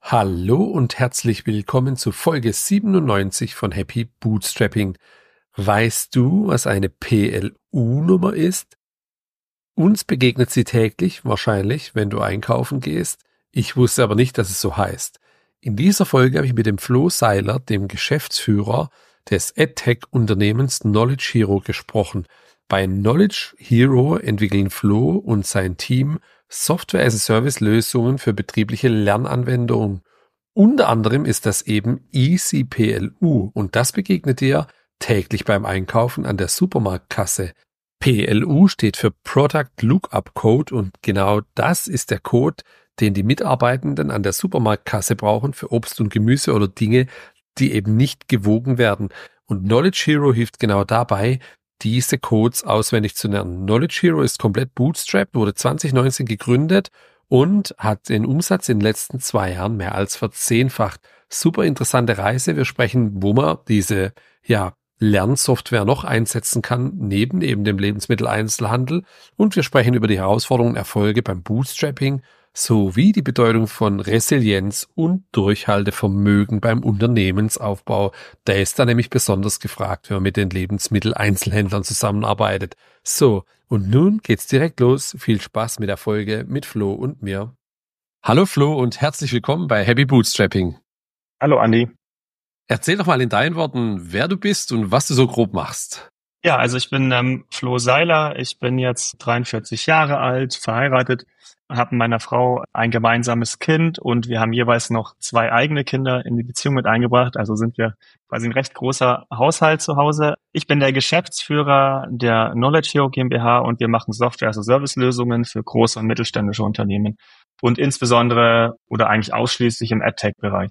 Hallo und herzlich willkommen zu Folge 97 von Happy Bootstrapping. Weißt du, was eine PLU-Nummer ist? Uns begegnet sie täglich, wahrscheinlich, wenn du einkaufen gehst. Ich wusste aber nicht, dass es so heißt. In dieser Folge habe ich mit dem Flo Seiler, dem Geschäftsführer des EdTech-Unternehmens Knowledge Hero, gesprochen. Bei Knowledge Hero entwickeln Flo und sein Team Software-as-a-Service-Lösungen für betriebliche Lernanwendungen. Unter anderem ist das eben EasyPLU und das begegnet dir täglich beim Einkaufen an der Supermarktkasse. PLU steht für Product Lookup Code und genau das ist der Code, den die Mitarbeitenden an der Supermarktkasse brauchen für Obst und Gemüse oder Dinge, die eben nicht gewogen werden. Und Knowledge Hero hilft genau dabei, diese Codes auswendig zu lernen. Knowledge Hero ist komplett bootstrapped, wurde 2019 gegründet und hat den Umsatz in den letzten 2 Jahren mehr als verzehnfacht. Super interessante Reise. Wir sprechen, wo man diese Lernsoftware noch einsetzen kann, neben eben dem Lebensmitteleinzelhandel. Und wir sprechen über die Herausforderungen und Erfolge beim Bootstrapping sowie die Bedeutung von Resilienz und Durchhaltevermögen beim Unternehmensaufbau. Der ist da nämlich besonders gefragt, wenn man mit den Lebensmitteleinzelhändlern zusammenarbeitet. So, und nun geht's direkt los. Viel Spaß mit der Folge mit Flo und mir. Hallo Flo und herzlich willkommen bei Happy Bootstrapping. Hallo Andi. Erzähl doch mal in deinen Worten, wer du bist und was du so grob machst. Ja, also ich bin Flo Seiler, ich bin jetzt 43 Jahre alt, verheiratet, habe mit meiner Frau ein gemeinsames Kind und wir haben jeweils noch 2 eigene Kinder in die Beziehung mit eingebracht, also sind wir quasi ein recht großer Haushalt zu Hause. Ich bin der Geschäftsführer der Knowledge Hero GmbH und wir machen Software-as-a-Service-Lösungen für große und mittelständische Unternehmen und insbesondere oder eigentlich ausschließlich im EdTech-Bereich.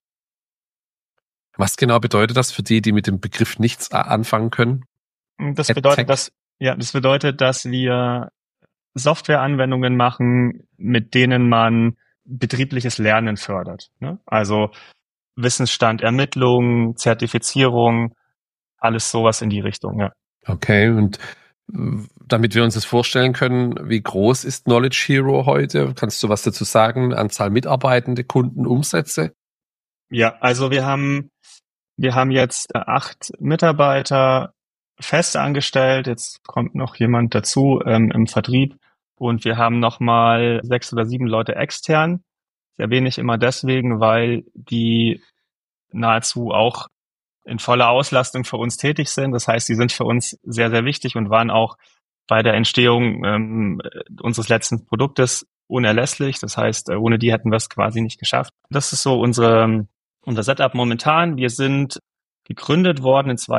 Was genau bedeutet das für die mit dem Begriff nichts anfangen können? Das bedeutet, dass wir Softwareanwendungen machen, mit denen man betriebliches Lernen fördert. Ne? Also Wissensstand, Ermittlung, Zertifizierung, alles sowas in die Richtung. Ja. Okay, und damit wir uns das vorstellen können, wie groß ist Knowledge Hero heute? Kannst du was dazu sagen? Anzahl Mitarbeitende, Kunden, Umsätze? Ja, also wir haben jetzt 8 Mitarbeiter fest angestellt. Jetzt kommt noch jemand dazu im Vertrieb. Und wir haben nochmal 6 oder 7 Leute extern. Das erwähne ich immer deswegen, weil die nahezu auch in voller Auslastung für uns tätig sind. Das heißt, sie sind für uns sehr, sehr wichtig und waren auch bei der Entstehung unseres letzten Produktes unerlässlich. Das heißt, ohne die hätten wir es quasi nicht geschafft. Das ist so unser Setup momentan. Wir sind gegründet worden in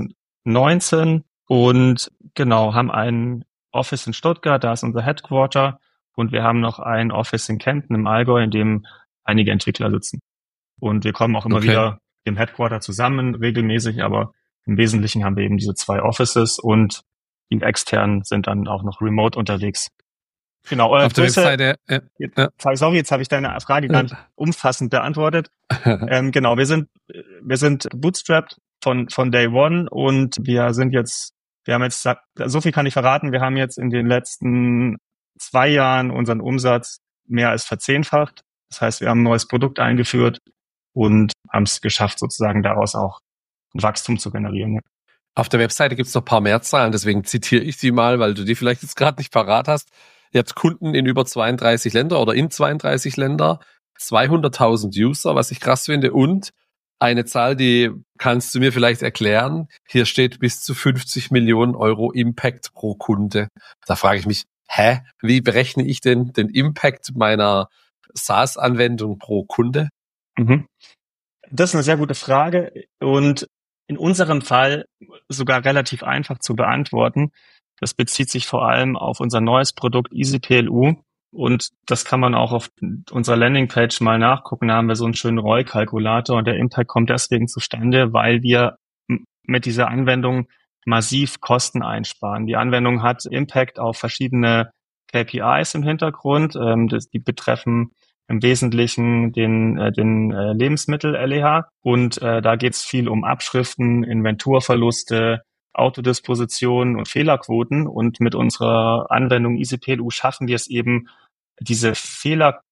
2019 und genau, haben ein Office in Stuttgart, da ist unser Headquarter und wir haben noch ein Office in Kempten im Allgäu, in dem einige Entwickler sitzen. Und wir kommen auch immer wieder im Headquarter zusammen, regelmäßig, aber im Wesentlichen haben wir eben diese 2 Offices und die externen sind dann auch noch remote unterwegs. Genau. Auf der Webseite. Sorry, jetzt habe ich deine Frage gar nicht umfassend beantwortet. Genau, wir sind bootstrapped von Day One und wir haben jetzt, so viel kann ich verraten, wir haben jetzt in den letzten 2 Jahren unseren Umsatz mehr als verzehnfacht. Das heißt, wir haben ein neues Produkt eingeführt und haben es geschafft, sozusagen daraus auch ein Wachstum zu generieren. Ja. Auf der Webseite gibt es noch ein paar mehr Zahlen, deswegen zitiere ich sie mal, weil du die vielleicht jetzt gerade nicht parat hast. Ihr habt Kunden in über 32 Länder oder in 32 Länder, 200.000 User, was ich krass finde, und eine Zahl, die kannst du mir vielleicht erklären. Hier steht bis zu 50 Millionen Euro Impact pro Kunde. Da frage ich mich, wie berechne ich denn den Impact meiner SaaS-Anwendung pro Kunde? Das ist eine sehr gute Frage und in unserem Fall sogar relativ einfach zu beantworten. Das bezieht sich vor allem auf unser neues Produkt EasyPLU und das kann man auch auf unserer Landingpage mal nachgucken. Da haben wir so einen schönen ROI-Kalkulator und der Impact kommt deswegen zustande, weil wir mit dieser Anwendung massiv Kosten einsparen. Die Anwendung hat Impact auf verschiedene KPIs im Hintergrund. Die betreffen im Wesentlichen den Lebensmittel-LEH und da geht es viel um Abschriften, Inventurverluste, Autodisposition und Fehlerquoten und mit unserer Anwendung EasyPLU schaffen wir es eben, diese Fehlerquoten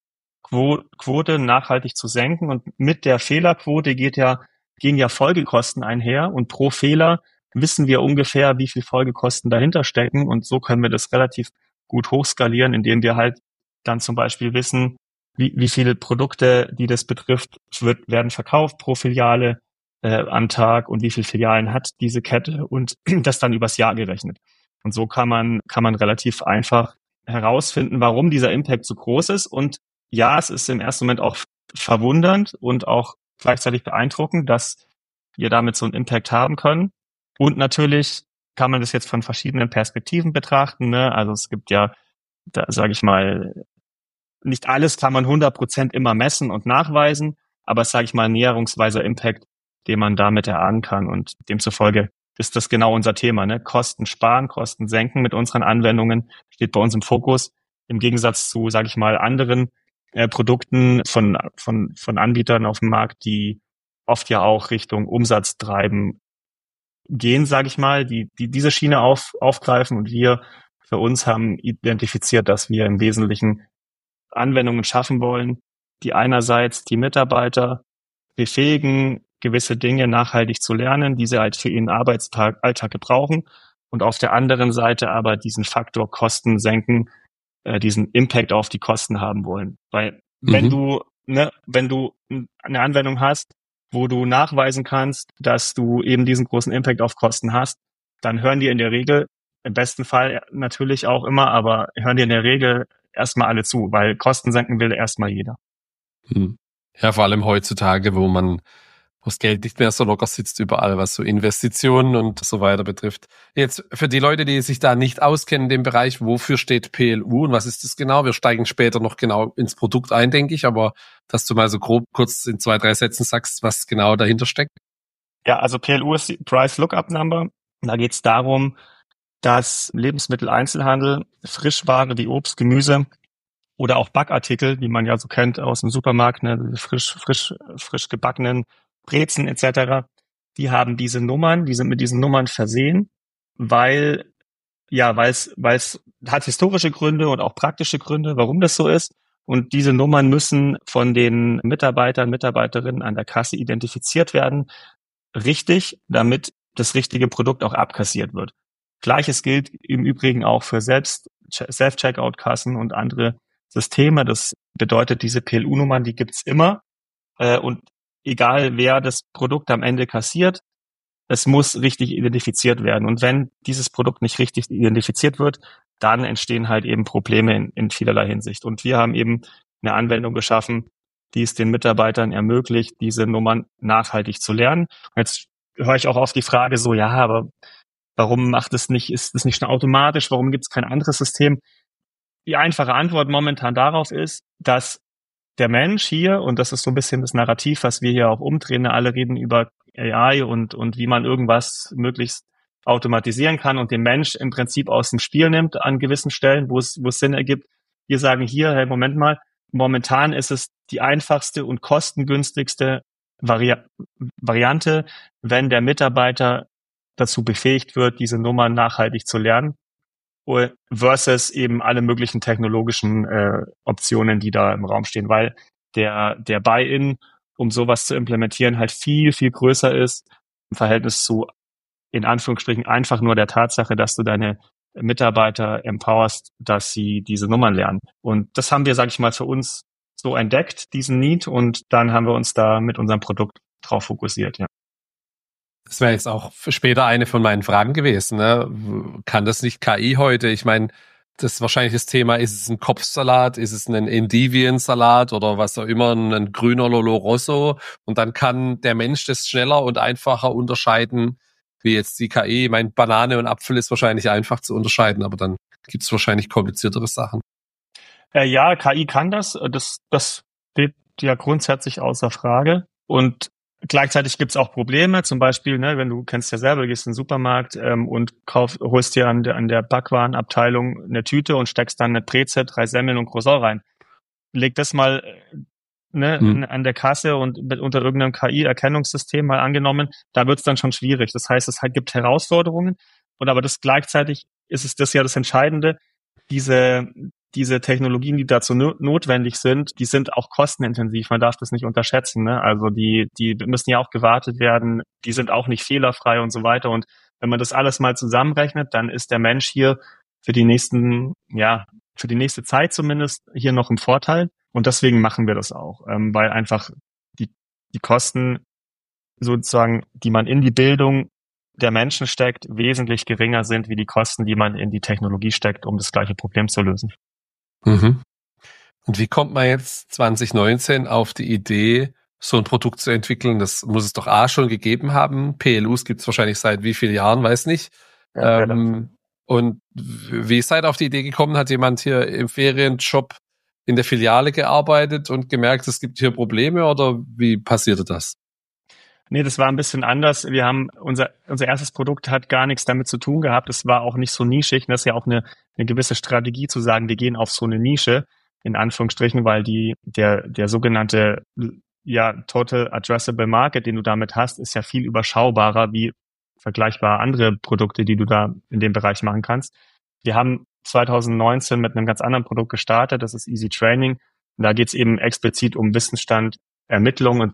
Fehlerquote nachhaltig zu senken. Und mit der Fehlerquote gehen ja Folgekosten einher. Und pro Fehler wissen wir ungefähr, wie viel Folgekosten dahinter stecken. Und so können wir das relativ gut hochskalieren, indem wir halt dann zum Beispiel wissen, wie viele Produkte, die das betrifft, werden verkauft pro Filiale am Tag und wie viele Filialen hat diese Kette und das dann übers Jahr gerechnet. Und so kann man relativ einfach herausfinden, warum dieser Impact so groß ist. Und ja, es ist im ersten Moment auch verwundernd und auch gleichzeitig beeindruckend, dass wir damit so einen Impact haben können. Und natürlich kann man das jetzt von verschiedenen Perspektiven betrachten, ne? Also es gibt ja, da sage ich mal, nicht alles kann man 100% immer messen und nachweisen, aber sage ich mal, ein näherungsweiser Impact, den man damit erahnen kann. Und demzufolge ist das genau unser Thema, ne? Kosten sparen, Kosten senken mit unseren Anwendungen steht bei uns im Fokus. Im Gegensatz zu, sage ich mal, anderen Produkten von Anbietern auf dem Markt, die oft ja auch Richtung Umsatz treiben gehen, sage ich mal, die diese Schiene aufgreifen. Und wir für uns haben identifiziert, dass wir im Wesentlichen Anwendungen schaffen wollen, die einerseits die Mitarbeiter befähigen, gewisse Dinge nachhaltig zu lernen, die sie halt für ihren Alltag gebrauchen, und auf der anderen Seite aber diesen Faktor Kosten senken, diesen Impact auf die Kosten haben wollen. Weil wenn du eine Anwendung hast, wo du nachweisen kannst, dass du eben diesen großen Impact auf Kosten hast, dann hören dir in der Regel, im besten Fall natürlich auch immer, aber hören dir in der Regel erstmal alle zu, weil Kosten senken will erstmal jeder. Ja, vor allem heutzutage, wo das Geld nicht mehr so locker sitzt überall, was so Investitionen und so weiter betrifft. Jetzt für die Leute, die sich da nicht auskennen in dem Bereich, wofür steht PLU und was ist das genau? Wir steigen später noch genau ins Produkt ein, denke ich, aber dass du mal so grob kurz in 2, 3 Sätzen sagst, was genau dahinter steckt. Ja, also PLU ist die Price Lookup Number. Da geht es darum, dass Lebensmitteleinzelhandel Frischware wie Obst, Gemüse oder auch Backartikel, die man ja so kennt aus dem Supermarkt, ne, frisch gebackenen Brezen etc., die haben diese Nummern, die sind mit diesen Nummern versehen, weil es hat historische Gründe und auch praktische Gründe, warum das so ist. Und diese Nummern müssen von den Mitarbeiterinnen an der Kasse identifiziert werden, richtig, damit das richtige Produkt auch abkassiert wird. Gleiches gilt im Übrigen auch für Self-Checkout-Kassen und andere Systeme. Das bedeutet, diese PLU-Nummern, die gibt's immer. Und egal, wer das Produkt am Ende kassiert, es muss richtig identifiziert werden. Und wenn dieses Produkt nicht richtig identifiziert wird, dann entstehen halt eben Probleme in vielerlei Hinsicht. Und wir haben eben eine Anwendung geschaffen, die es den Mitarbeitern ermöglicht, diese Nummern nachhaltig zu lernen. Und jetzt höre ich auch oft die Frage so, ja, aber warum ist das nicht schon automatisch? Warum gibt es kein anderes System? Die einfache Antwort momentan darauf ist, dass der Mensch hier, und das ist so ein bisschen das Narrativ, was wir hier auch umdrehen, alle reden über AI und wie man irgendwas möglichst automatisieren kann und den Mensch im Prinzip aus dem Spiel nimmt an gewissen Stellen, wo es Sinn ergibt. Wir sagen hier, hey, Moment mal, momentan ist es die einfachste und kostengünstigste Variante, wenn der Mitarbeiter dazu befähigt wird, diese Nummern nachhaltig zu lernen, versus eben alle möglichen technologischen Optionen, die da im Raum stehen, weil der Buy-in, um sowas zu implementieren, halt viel, viel größer ist im Verhältnis zu, in Anführungsstrichen, einfach nur der Tatsache, dass du deine Mitarbeiter empowerst, dass sie diese Nummern lernen. Und das haben wir, sage ich mal, für uns so entdeckt, diesen Need, und dann haben wir uns da mit unserem Produkt drauf fokussiert, ja. Das wäre jetzt auch für später eine von meinen Fragen gewesen. Ne? Kann das nicht KI heute? Ich meine, das wahrscheinlich das Thema, ist es ein Kopfsalat, ist es ein Endiviensalat oder was auch immer, ein grüner Lolo Rosso? Und dann kann der Mensch das schneller und einfacher unterscheiden, wie jetzt die KI. Ich meine, Banane und Apfel ist wahrscheinlich einfach zu unterscheiden, aber dann gibt es wahrscheinlich kompliziertere Sachen. Ja, KI kann das. Das steht ja grundsätzlich außer Frage. Und gleichzeitig gibt's auch Probleme, zum Beispiel, ne, wenn du kennst ja selber, gehst in den Supermarkt und holst dir an der Backwarenabteilung eine Tüte und steckst dann eine Breze, 3 Semmeln und Croissant rein. Leg das mal an der Kasse und unter irgendeinem KI-Erkennungssystem mal angenommen, da wird's dann schon schwierig. Das heißt, es gibt Herausforderungen, und aber das gleichzeitig ist es das ja das Entscheidende, diese diese Technologien, die dazu notwendig sind, die sind auch kostenintensiv. Man darf das nicht unterschätzen, ne? Also die müssen ja auch gewartet werden. Die sind auch nicht fehlerfrei und so weiter. Und wenn man das alles mal zusammenrechnet, dann ist der Mensch hier für die nächste Zeit zumindest hier noch im Vorteil. Und deswegen machen wir das auch, weil einfach die Kosten sozusagen, die man in die Bildung der Menschen steckt, wesentlich geringer sind wie die Kosten, die man in die Technologie steckt, um das gleiche Problem zu lösen. Mhm. Und wie kommt man jetzt 2019 auf die Idee, so ein Produkt zu entwickeln? Das muss es doch schon gegeben haben. PLUs gibt es wahrscheinlich seit wie vielen Jahren, weiß nicht. Ja, und wie seid ihr auf die Idee gekommen? Hat jemand hier im Ferienjob in der Filiale gearbeitet und gemerkt, es gibt hier Probleme, oder wie passierte das? Nee, das war ein bisschen anders. Wir haben unser erstes Produkt hat gar nichts damit zu tun gehabt. Es war auch nicht so nischig. Und das ist ja auch eine gewisse Strategie zu sagen, wir gehen auf so eine Nische, in Anführungsstrichen, weil der sogenannte Total Addressable Market, den du damit hast, ist ja viel überschaubarer wie vergleichbare andere Produkte, die du da in dem Bereich machen kannst. Wir haben 2019 mit einem ganz anderen Produkt gestartet, das ist Easy Training. Und da geht es eben explizit um Wissensstand, Ermittlung und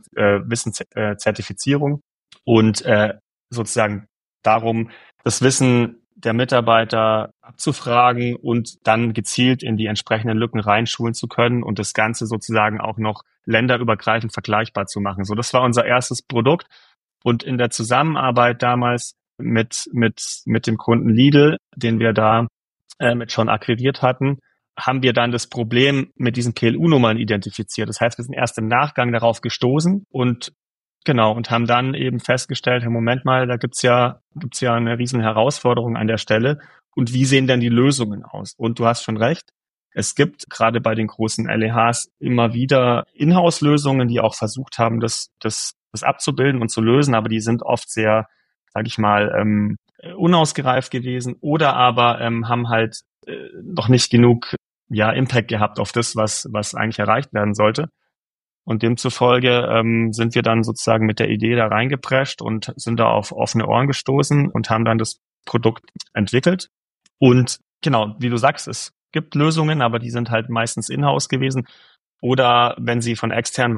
Wissenszertifizierung und sozusagen darum, das Wissen der Mitarbeiter abzufragen und dann gezielt in die entsprechenden Lücken reinschulen zu können und das Ganze sozusagen auch noch länderübergreifend vergleichbar zu machen. So, das war unser erstes Produkt. Und in der Zusammenarbeit damals mit dem Kunden Lidl, den wir da mit schon akquiriert hatten, haben wir dann das Problem mit diesen PLU-Nummern identifiziert. Das heißt, wir sind erst im Nachgang darauf gestoßen und haben dann eben festgestellt, hey, Moment mal, da gibt's ja eine riesen Herausforderung an der Stelle. Und wie sehen denn die Lösungen aus? Und du hast schon recht. Es gibt gerade bei den großen LEHs immer wieder Inhouse-Lösungen, die auch versucht haben, das abzubilden und zu lösen, aber die sind oft sehr, sage ich mal, unausgereift gewesen oder aber haben halt noch nicht genug Impact gehabt auf das, was eigentlich erreicht werden sollte. Und demzufolge sind wir dann sozusagen mit der Idee da reingeprescht und sind da auf offene Ohren gestoßen und haben dann das Produkt entwickelt. Und genau, wie du sagst, es gibt Lösungen, aber die sind halt meistens in-house gewesen. Oder wenn sie von extern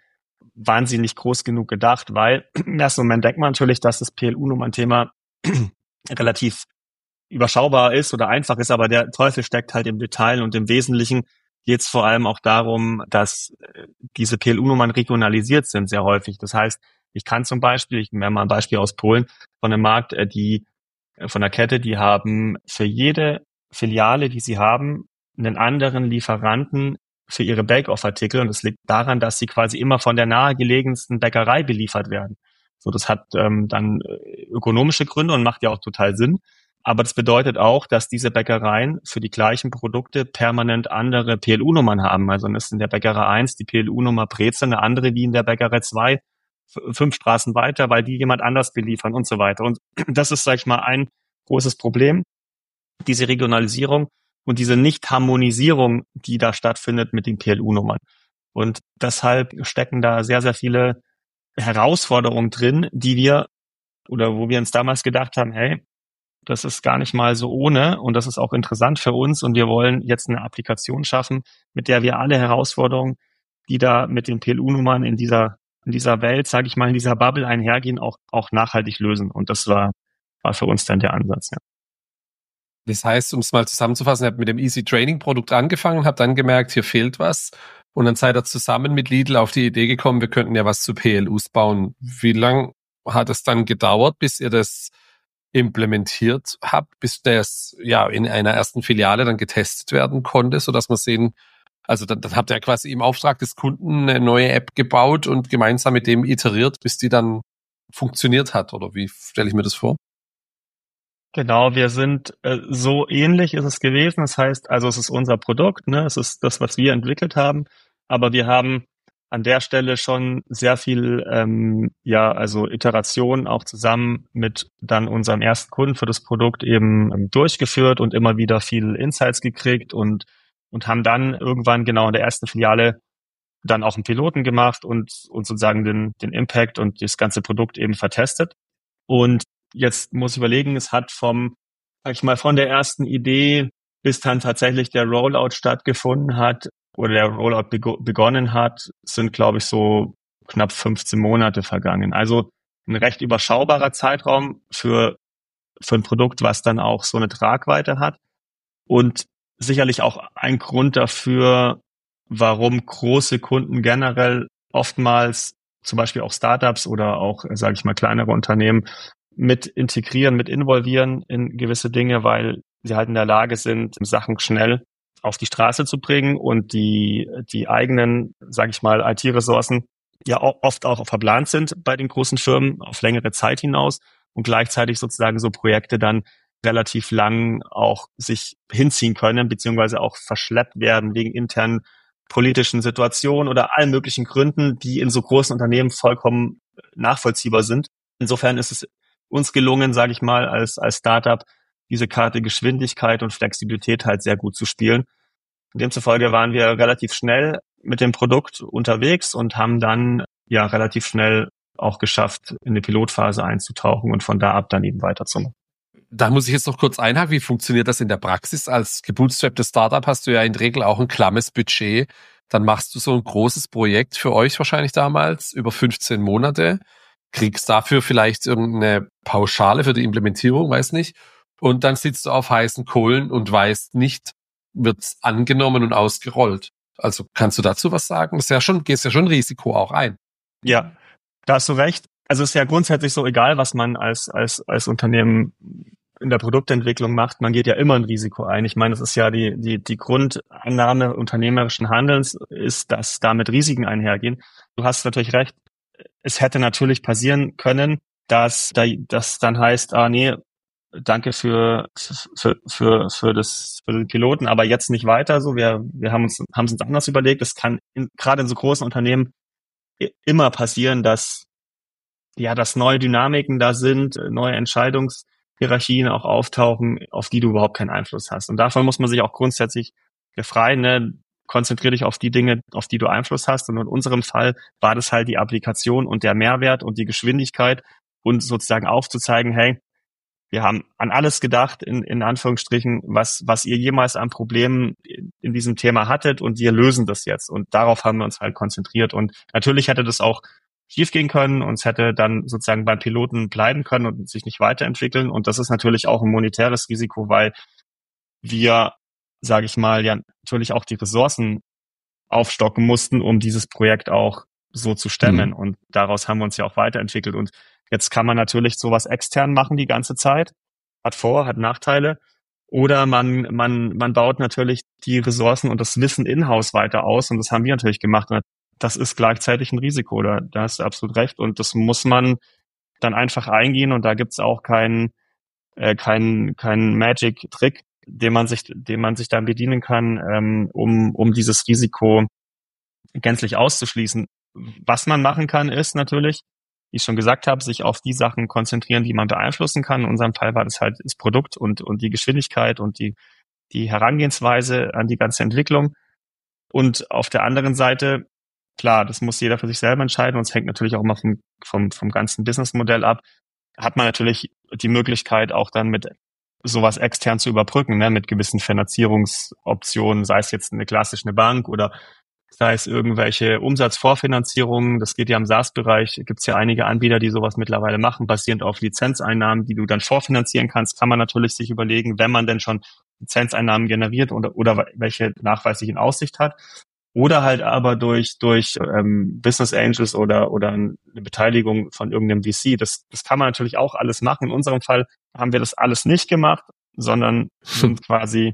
waren sie nicht groß genug gedacht, weil im ersten Moment denkt man natürlich, dass das PLU-Nummern-Thema relativ überschaubar ist oder einfach ist, aber der Teufel steckt halt im Detail und im Wesentlichen geht es vor allem auch darum, dass diese PLU-Nummern regionalisiert sind sehr häufig. Das heißt, ich kann zum Beispiel, ich nenne mal ein Beispiel aus Polen, von einem Markt, von der Kette, die haben für jede Filiale, die sie haben, einen anderen Lieferanten für ihre Bake-Off-Artikel und das liegt daran, dass sie quasi immer von der nahegelegensten Bäckerei beliefert werden. So, das hat dann ökonomische Gründe und macht ja auch total Sinn. Aber das bedeutet auch, dass diese Bäckereien für die gleichen Produkte permanent andere PLU-Nummern haben. Also dann ist in der Bäckerei 1 die PLU-Nummer Brezel eine andere wie in der Bäckerei 2, 5 Straßen weiter, weil die jemand anders beliefern und so weiter. Und das ist, sag ich mal, ein großes Problem, diese Regionalisierung und diese Nicht-Harmonisierung, die da stattfindet mit den PLU-Nummern. Und deshalb stecken da sehr, sehr viele Herausforderungen drin, wo wir uns damals gedacht haben, hey, das ist gar nicht mal so ohne und das ist auch interessant für uns und wir wollen jetzt eine Applikation schaffen, mit der wir alle Herausforderungen, die da mit den PLU-Nummern in dieser Welt, sage ich mal, in dieser Bubble einhergehen, auch nachhaltig lösen. Und das war für uns dann der Ansatz, ja. Das heißt, um es mal zusammenzufassen, ihr habt mit dem Easy Training Produkt angefangen, habt dann gemerkt, hier fehlt was und dann seid ihr zusammen mit Lidl auf die Idee gekommen, wir könnten ja was zu PLUs bauen. Wie lang hat es dann gedauert, bis ihr das implementiert habt, bis das in einer ersten Filiale dann getestet werden konnte, sodass wir sehen, also dann habt ihr quasi im Auftrag des Kunden eine neue App gebaut und gemeinsam mit dem iteriert, bis die dann funktioniert hat, oder wie stelle ich mir das vor? Genau, wir sind so ähnlich ist es gewesen. Das heißt, also es ist unser Produkt, ne? Es ist das, was wir entwickelt haben, aber wir haben an der Stelle schon sehr viel, also Iteration auch zusammen mit dann unserem ersten Kunden für das Produkt eben durchgeführt und immer wieder viel Insights gekriegt und haben dann irgendwann genau in der ersten Filiale dann auch einen Piloten gemacht und sozusagen den Impact und das ganze Produkt eben vertestet. Und jetzt muss ich überlegen, es hat von der ersten Idee bis dann tatsächlich der Rollout stattgefunden hat oder der Rollout begonnen hat, sind, glaube ich, so knapp 15 Monate vergangen. Also ein recht überschaubarer Zeitraum für ein Produkt, was dann auch so eine Tragweite hat. Und sicherlich auch ein Grund dafür, warum große Kunden generell oftmals zum Beispiel auch Startups oder auch, sage ich mal, kleinere Unternehmen mit integrieren, mit involvieren in gewisse Dinge, weil sie halt in der Lage sind, Sachen schnell auf die Straße zu bringen und die eigenen, sage ich mal, IT-Ressourcen ja auch oft auch verplant sind bei den großen Firmen auf längere Zeit hinaus und gleichzeitig sozusagen so Projekte dann relativ lang auch sich hinziehen können, beziehungsweise auch verschleppt werden wegen internen politischen Situationen oder allen möglichen Gründen, die in so großen Unternehmen vollkommen nachvollziehbar sind. Insofern ist es uns gelungen, sage ich mal, als Startup diese Karte Geschwindigkeit und Flexibilität halt sehr gut zu spielen. Demzufolge waren wir relativ schnell mit dem Produkt unterwegs und haben dann ja relativ schnell auch geschafft, in die Pilotphase einzutauchen und von da ab dann eben weiterzumachen. Da muss ich jetzt noch kurz einhaken, wie funktioniert das in der Praxis? Als gebootstrapptes Startup hast du ja in der Regel auch ein klammes Budget. Dann machst du so ein großes Projekt für euch wahrscheinlich damals über 15 Monate, kriegst dafür vielleicht irgendeine Pauschale für die Implementierung, weiß nicht. Und dann sitzt du auf heißen Kohlen und weißt nicht, wird's angenommen und ausgerollt. Also kannst du dazu was sagen? Das ist ja schon, gehst ja schon Risiko auch ein. Ja, da hast du recht. Also es ist ja grundsätzlich so egal, was man als Unternehmen in der Produktentwicklung macht, man geht ja immer ein Risiko ein. Ich meine, das ist ja die Grundannahme unternehmerischen Handelns ist, dass damit Risiken einhergehen. Du hast natürlich recht. Es hätte natürlich passieren können, dass dann heißt, nee, danke für den Piloten, aber jetzt nicht weiter. So, wir haben uns anders überlegt. Es kann gerade in so großen Unternehmen immer passieren, dass neue Dynamiken da sind, neue Entscheidungshierarchien auch auftauchen, auf die du überhaupt keinen Einfluss hast. Und davon muss man sich auch grundsätzlich befreien. Ne? Konzentrier dich auf die Dinge, auf die du Einfluss hast. Und in unserem Fall war das halt die Applikation und der Mehrwert und die Geschwindigkeit und sozusagen aufzuzeigen, hey, wir haben an alles gedacht, in Anführungsstrichen, was ihr jemals an Problemen in diesem Thema hattet und wir lösen das jetzt. Und darauf haben wir uns halt konzentriert. Und natürlich hätte das auch schief gehen können und es hätte dann sozusagen beim Piloten bleiben können und sich nicht weiterentwickeln. Und das ist natürlich auch ein monetäres Risiko, weil wir, sage ich mal, ja natürlich auch die Ressourcen aufstocken mussten, um dieses Projekt auch so zu stemmen. Und daraus haben wir uns ja auch weiterentwickelt. Und jetzt kann man natürlich sowas extern machen die ganze Zeit. Hat Nachteile. Oder man baut natürlich die Ressourcen und das Wissen in-house weiter aus. Und das haben wir natürlich gemacht. Und das ist gleichzeitig ein Risiko. Da hast du absolut recht. Und das muss man dann einfach eingehen. Und da gibt's auch keinen Magic-Trick, den man sich dann bedienen kann, um dieses Risiko gänzlich auszuschließen. Was man machen kann, ist natürlich, wie ich schon gesagt habe, sich auf die Sachen konzentrieren, die man beeinflussen kann. In unserem Fall war das halt das Produkt und die Geschwindigkeit und die Herangehensweise an die ganze Entwicklung. Und auf der anderen Seite, klar, das muss jeder für sich selber entscheiden und es hängt natürlich auch immer vom ganzen Businessmodell ab, hat man natürlich die Möglichkeit auch dann mit sowas extern zu überbrücken, ne, mit gewissen Finanzierungsoptionen, sei es jetzt eine klassische Bank oder sei es irgendwelche Umsatzvorfinanzierungen. Das geht ja im SaaS-Bereich. Gibt es ja einige Anbieter, die sowas mittlerweile machen, basierend auf Lizenzeinnahmen, die du dann vorfinanzieren kannst. Kann man natürlich sich überlegen, wenn man denn schon Lizenzeinnahmen generiert oder welche nachweislich in Aussicht hat. Oder halt aber durch Business Angels oder eine Beteiligung von irgendeinem VC. Das kann man natürlich auch alles machen. In unserem Fall haben wir das alles nicht gemacht, sondern sind quasi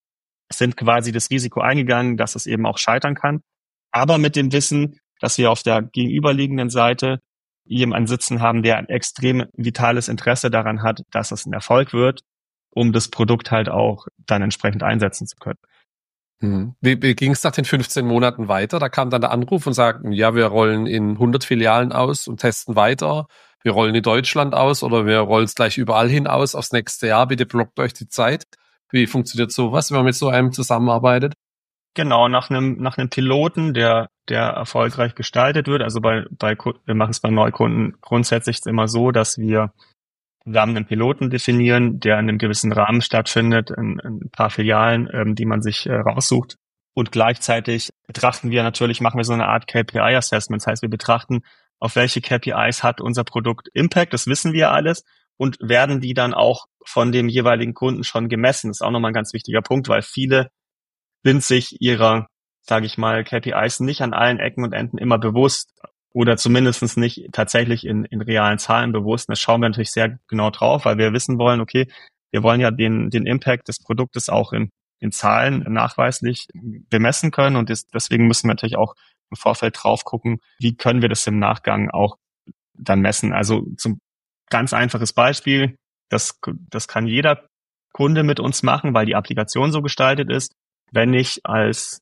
das Risiko eingegangen, dass es eben auch scheitern kann. Aber mit dem Wissen, dass wir auf der gegenüberliegenden Seite jemanden sitzen haben, der ein extrem vitales Interesse daran hat, dass es ein Erfolg wird, um das Produkt halt auch dann entsprechend einsetzen zu können. Wie ging es nach den 15 Monaten weiter? Da kam dann der Anruf und sagten, ja, wir rollen in 100 Filialen aus und testen weiter. Wir rollen in Deutschland aus oder wir rollen es gleich überall hin aus aufs nächste Jahr. Bitte blockt euch die Zeit. Wie funktioniert sowas, wenn man mit so einem zusammenarbeitet? Genau, nach einem Piloten, der erfolgreich gestaltet wird. Also wir machen es bei Neukunden grundsätzlich immer so, dass wir zusammen einen Piloten definieren, der in einem gewissen Rahmen stattfindet, in ein paar Filialen, die man sich raussucht. Und gleichzeitig machen wir so eine Art KPI-Assessment. Das heißt, wir betrachten, auf welche KPIs hat unser Produkt Impact, das wissen wir alles, und werden die dann auch von dem jeweiligen Kunden schon gemessen. Das ist auch nochmal ein ganz wichtiger Punkt, weil viele sind sich ihrer, sage ich mal, KPIs nicht an allen Ecken und Enden immer bewusst oder zumindest nicht tatsächlich in realen Zahlen bewusst. Und das schauen wir natürlich sehr genau drauf, weil wir wissen wollen, okay, wir wollen ja den Impact des Produktes auch in Zahlen nachweislich bemessen können, und deswegen müssen wir natürlich auch im Vorfeld drauf gucken, wie können wir das im Nachgang auch dann messen. Also zum ganz einfaches Beispiel, das kann jeder Kunde mit uns machen, weil die Applikation so gestaltet ist. Wenn ich als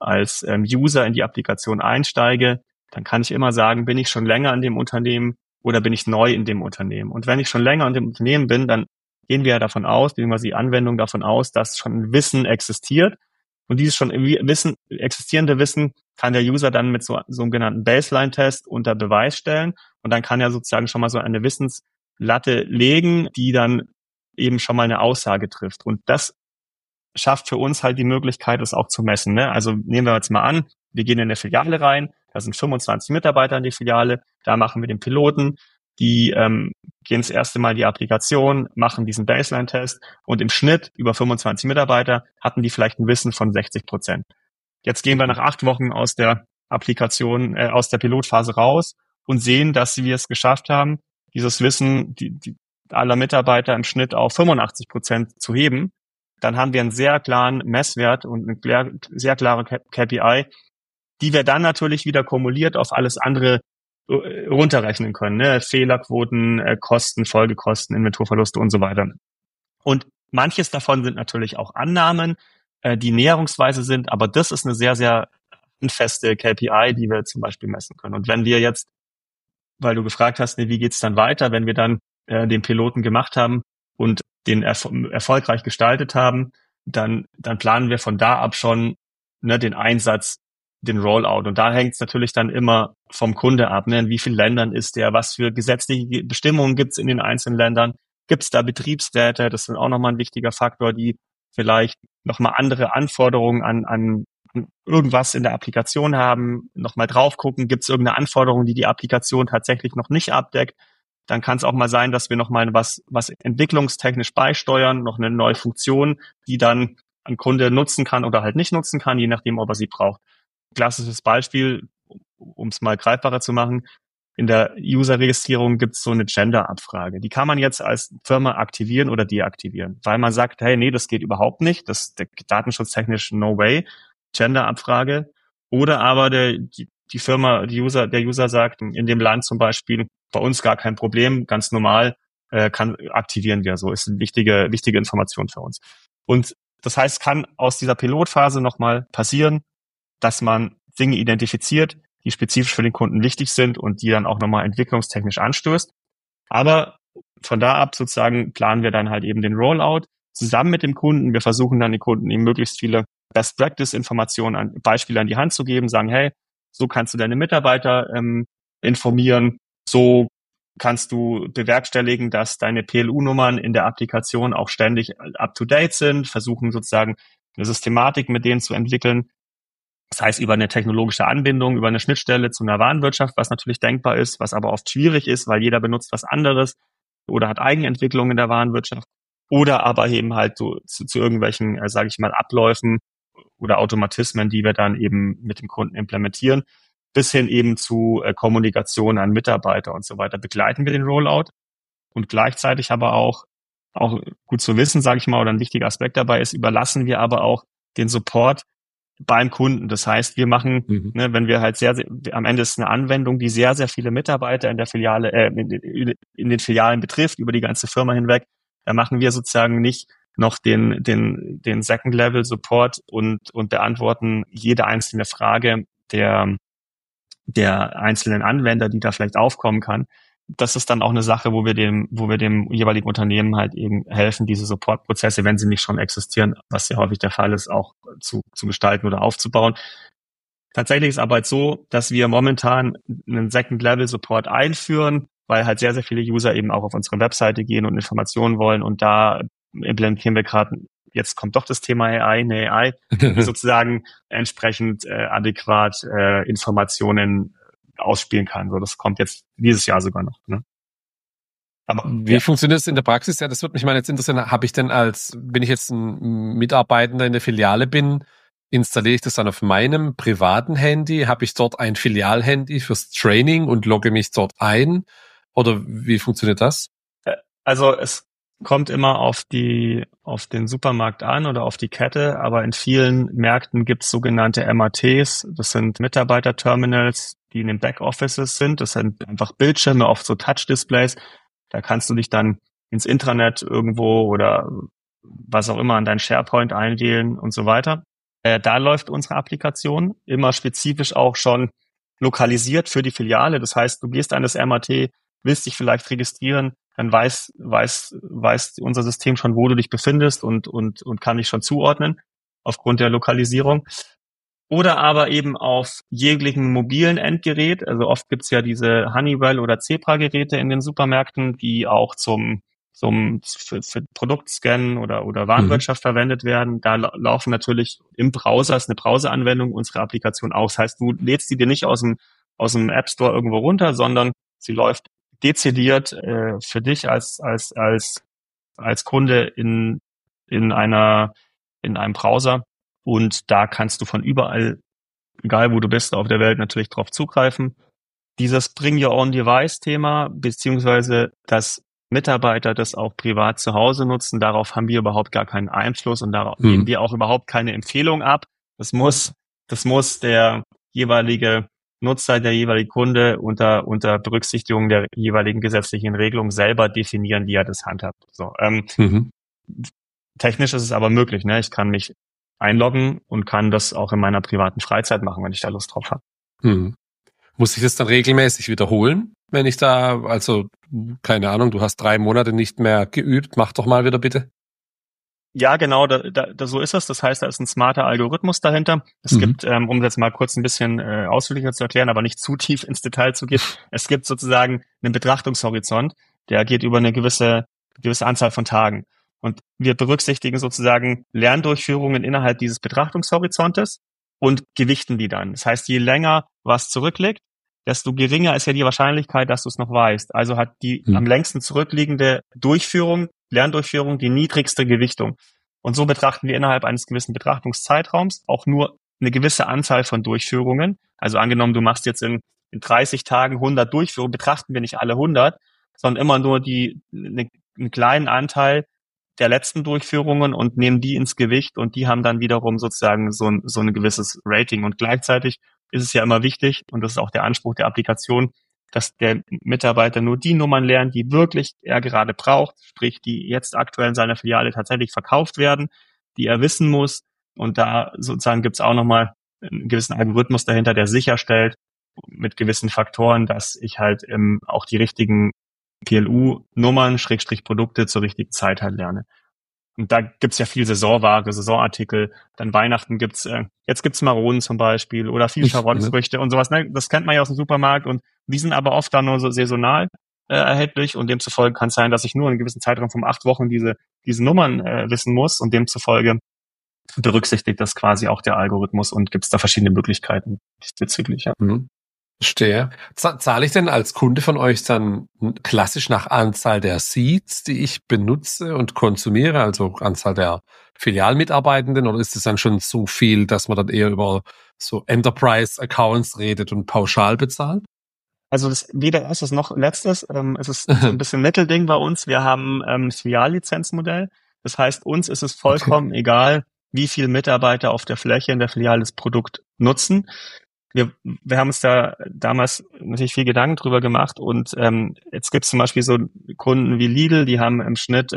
User in die Applikation einsteige, dann kann ich immer sagen, bin ich schon länger in dem Unternehmen oder bin ich neu in dem Unternehmen. Und wenn ich schon länger in dem Unternehmen bin, dann gehen wir ja davon aus, beziehungsweise die Anwendung davon aus, dass schon Wissen existiert. Und dieses schon existierende Wissen kann der User dann mit so einem sogenannten Baseline-Test unter Beweis stellen. Und dann kann er sozusagen schon mal so eine Wissenslatte legen, die dann eben schon mal eine Aussage trifft. Und das schafft für uns halt die Möglichkeit, das auch zu messen. Ne? Also nehmen wir jetzt mal an, wir gehen in eine Filiale rein, da sind 25 Mitarbeiter in die Filiale, da machen wir den Piloten, die gehen das erste Mal in die Applikation, machen diesen Baseline-Test, und im Schnitt über 25 Mitarbeiter hatten die vielleicht ein Wissen von 60%. Jetzt gehen wir nach 8 Wochen aus der Applikation, aus der Pilotphase raus und sehen, dass wir es geschafft haben, dieses Wissen aller Mitarbeiter im Schnitt auf 85% zu heben. Dann haben wir einen sehr klaren Messwert und eine sehr klare KPI, die wir dann natürlich wieder kumuliert auf alles andere runterrechnen können. Ne? Fehlerquoten, Kosten, Folgekosten, Inventurverluste und so weiter. Und manches davon sind natürlich auch Annahmen, die näherungsweise sind, aber das ist eine sehr, sehr feste KPI, die wir zum Beispiel messen können. Und wenn wir jetzt, weil du gefragt hast, wie geht's dann weiter, wenn wir dann den Piloten gemacht haben und den erfolgreich gestaltet haben, dann planen wir von da ab schon den Einsatz, den Rollout. Und da hängt es natürlich dann immer vom Kunde ab. Ne? In wie vielen Ländern ist der? Was für gesetzliche Bestimmungen gibt es in den einzelnen Ländern? Gibt es da Betriebsräte? Das ist auch nochmal ein wichtiger Faktor, die vielleicht nochmal andere Anforderungen an irgendwas in der Applikation haben, nochmal drauf gucken, gibt es irgendeine Anforderung, die Applikation tatsächlich noch nicht abdeckt. Dann kann es auch mal sein, dass wir nochmal was entwicklungstechnisch beisteuern, noch eine neue Funktion, die dann ein Kunde nutzen kann oder halt nicht nutzen kann, je nachdem, ob er sie braucht. Klassisches Beispiel, um es mal greifbarer zu machen, in der User-Registrierung gibt es so eine Gender-Abfrage. Die kann man jetzt als Firma aktivieren oder deaktivieren, weil man sagt, hey, nee, das geht überhaupt nicht, das datenschutztechnisch no way, Gender-Abfrage. Oder aber der User sagt, in dem Land zum Beispiel, bei uns gar kein Problem, ganz normal, aktivieren wir so. Ist eine wichtige Information für uns. Und das heißt, kann aus dieser Pilotphase nochmal passieren, dass man Dinge identifiziert, die spezifisch für den Kunden wichtig sind und die dann auch nochmal entwicklungstechnisch anstößt. Aber von da ab sozusagen planen wir dann halt eben den Rollout zusammen mit dem Kunden. Wir versuchen dann den Kunden eben möglichst viele Best-Practice-Informationen, Beispiele an die Hand zu geben, sagen, hey, so kannst du deine Mitarbeiter informieren, so kannst du bewerkstelligen, dass deine PLU-Nummern in der Applikation auch ständig up-to-date sind, versuchen sozusagen eine Systematik mit denen zu entwickeln. Das heißt, über eine technologische Anbindung, über eine Schnittstelle zu einer Warenwirtschaft, was natürlich denkbar ist, was aber oft schwierig ist, weil jeder benutzt was anderes oder hat Eigenentwicklung in der Warenwirtschaft. Oder aber eben halt so zu irgendwelchen, sage ich mal, Abläufen oder Automatismen, die wir dann eben mit dem Kunden implementieren, bis hin eben zu Kommunikation an Mitarbeiter und so weiter. Begleiten wir den Rollout und gleichzeitig aber auch gut zu wissen, sage ich mal, oder ein wichtiger Aspekt dabei ist, überlassen wir aber auch den Support beim Kunden. Das heißt, wir machen, wenn wir halt am Ende ist eine Anwendung, die sehr, sehr viele Mitarbeiter in der Filiale, in den Filialen betrifft, über die ganze Firma hinweg, da machen wir sozusagen nicht noch den Second-Level-Support und beantworten jede einzelne Frage der einzelnen Anwender, die da vielleicht aufkommen kann. Das ist dann auch eine Sache, wo wir dem jeweiligen Unternehmen halt eben helfen, diese Supportprozesse, wenn sie nicht schon existieren, was ja häufig der Fall ist, auch zu gestalten oder aufzubauen. Tatsächlich ist aber so, dass wir momentan einen Second-Level-Support einführen, weil halt sehr, sehr viele User eben auch auf unsere Webseite gehen und Informationen wollen. Und da implementieren wir gerade, jetzt kommt doch das Thema AI, eine AI, die sozusagen entsprechend adäquat Informationen ausspielen kann. So, das kommt jetzt dieses Jahr sogar noch. Ne? Aber wie funktioniert das in der Praxis? Ja, das würde mich mal jetzt interessieren. Wenn ich jetzt ein Mitarbeitender in der Filiale bin, installiere ich das dann auf meinem privaten Handy? Habe ich dort ein Filialhandy fürs Training und logge mich dort ein? Oder wie funktioniert das? Also es kommt immer auf den Supermarkt an oder auf die Kette, aber in vielen Märkten gibt es sogenannte MATs. Das sind Mitarbeiterterminals, die in den Backoffices sind. Das sind einfach Bildschirme, oft so Touch-Displays. Da kannst du dich dann ins Intranet irgendwo oder was auch immer an dein SharePoint einwählen und so weiter. Da läuft unsere Applikation immer spezifisch auch schon lokalisiert für die Filiale. Das heißt, du gehst an das MAT, willst dich vielleicht registrieren, dann weiß unser System schon, wo du dich befindest und kann dich schon zuordnen aufgrund der Lokalisierung. Oder aber eben auf jeglichen mobilen Endgerät. Also oft gibt's ja diese Honeywell oder Zebra-Geräte in den Supermärkten, die auch für Produktscannen oder Warenwirtschaft verwendet werden. Da laufen natürlich im Browser, ist eine Browseranwendung, unsere Applikation auch. Das heißt, du lädst die dir nicht aus dem App Store irgendwo runter, sondern sie läuft dezidiert für dich als Kunde in einem Browser. Und da kannst du von überall, egal wo du bist auf der Welt, natürlich drauf zugreifen. Dieses Bring Your Own Device-Thema, beziehungsweise dass Mitarbeiter das auch privat zu Hause nutzen, darauf haben wir überhaupt gar keinen Einfluss und darauf geben wir auch überhaupt keine Empfehlung ab. Das muss der jeweilige Nutzer, der jeweilige Kunde unter Berücksichtigung der jeweiligen gesetzlichen Regelungen selber definieren, wie er das handhabt. So, technisch ist es aber möglich, ne? Ich kann mich einloggen und kann das auch in meiner privaten Freizeit machen, wenn ich da Lust drauf habe. Muss ich das dann regelmäßig wiederholen, wenn ich da, also keine Ahnung, du hast 3 Monate nicht mehr geübt, mach doch mal wieder bitte. Ja, genau, so ist es. Das heißt, da ist ein smarter Algorithmus dahinter. Es gibt, um das mal kurz ein bisschen ausführlicher zu erklären, aber nicht zu tief ins Detail zu gehen, es gibt sozusagen einen Betrachtungshorizont, der geht über eine gewisse Anzahl von Tagen. Und wir berücksichtigen sozusagen Lerndurchführungen innerhalb dieses Betrachtungshorizontes und gewichten die dann. Das heißt, je länger was zurückliegt, desto geringer ist ja die Wahrscheinlichkeit, dass du es noch weißt. Also hat die am längsten zurückliegende Lerndurchführung die niedrigste Gewichtung. Und so betrachten wir innerhalb eines gewissen Betrachtungszeitraums auch nur eine gewisse Anzahl von Durchführungen. Also angenommen, du machst jetzt in 30 Tagen 100 Durchführungen, betrachten wir nicht alle 100, sondern immer nur einen kleinen Anteil der letzten Durchführungen und nehmen die ins Gewicht und die haben dann wiederum sozusagen so ein gewisses Rating. Und gleichzeitig ist es ja immer wichtig, und das ist auch der Anspruch der Applikation, dass der Mitarbeiter nur die Nummern lernt, die wirklich er gerade braucht, sprich, die jetzt aktuell in seiner Filiale tatsächlich verkauft werden, die er wissen muss. Und da sozusagen gibt's auch nochmal einen gewissen Algorithmus dahinter, der sicherstellt mit gewissen Faktoren, dass ich halt auch die richtigen PLU-Nummern, Produkte zur richtigen Zeit halt lerne. Und da gibt's ja viel Saisonware, Saisonartikel. Dann Weihnachten jetzt gibt's Maronen zum Beispiel oder viel Scharottenfrüchte und sowas. Ne? Das kennt man ja aus dem Supermarkt und die sind aber oft dann nur so saisonal erhältlich und demzufolge kann es sein, dass ich nur in einem gewissen Zeitraum von 8 Wochen diese Nummern wissen muss und demzufolge berücksichtigt das quasi auch der Algorithmus und gibt's da verschiedene Möglichkeiten diesbezüglich. Ja. Verstehe. Zahle ich denn als Kunde von euch dann klassisch nach Anzahl der Seats, die ich benutze und konsumiere, also Anzahl der Filialmitarbeitenden, oder ist es dann schon so viel, dass man dann eher über so Enterprise-Accounts redet und pauschal bezahlt? Also das weder erstes noch letztes. Es ist so ein bisschen Mittelding bei uns. Wir haben das Filiallizenzmodell. Das heißt, uns ist es vollkommen egal, wie viele Mitarbeiter auf der Fläche in der Filiale das Produkt nutzen. Wir haben uns da damals natürlich viel Gedanken drüber gemacht und jetzt gibt es zum Beispiel so Kunden wie Lidl, die haben im Schnitt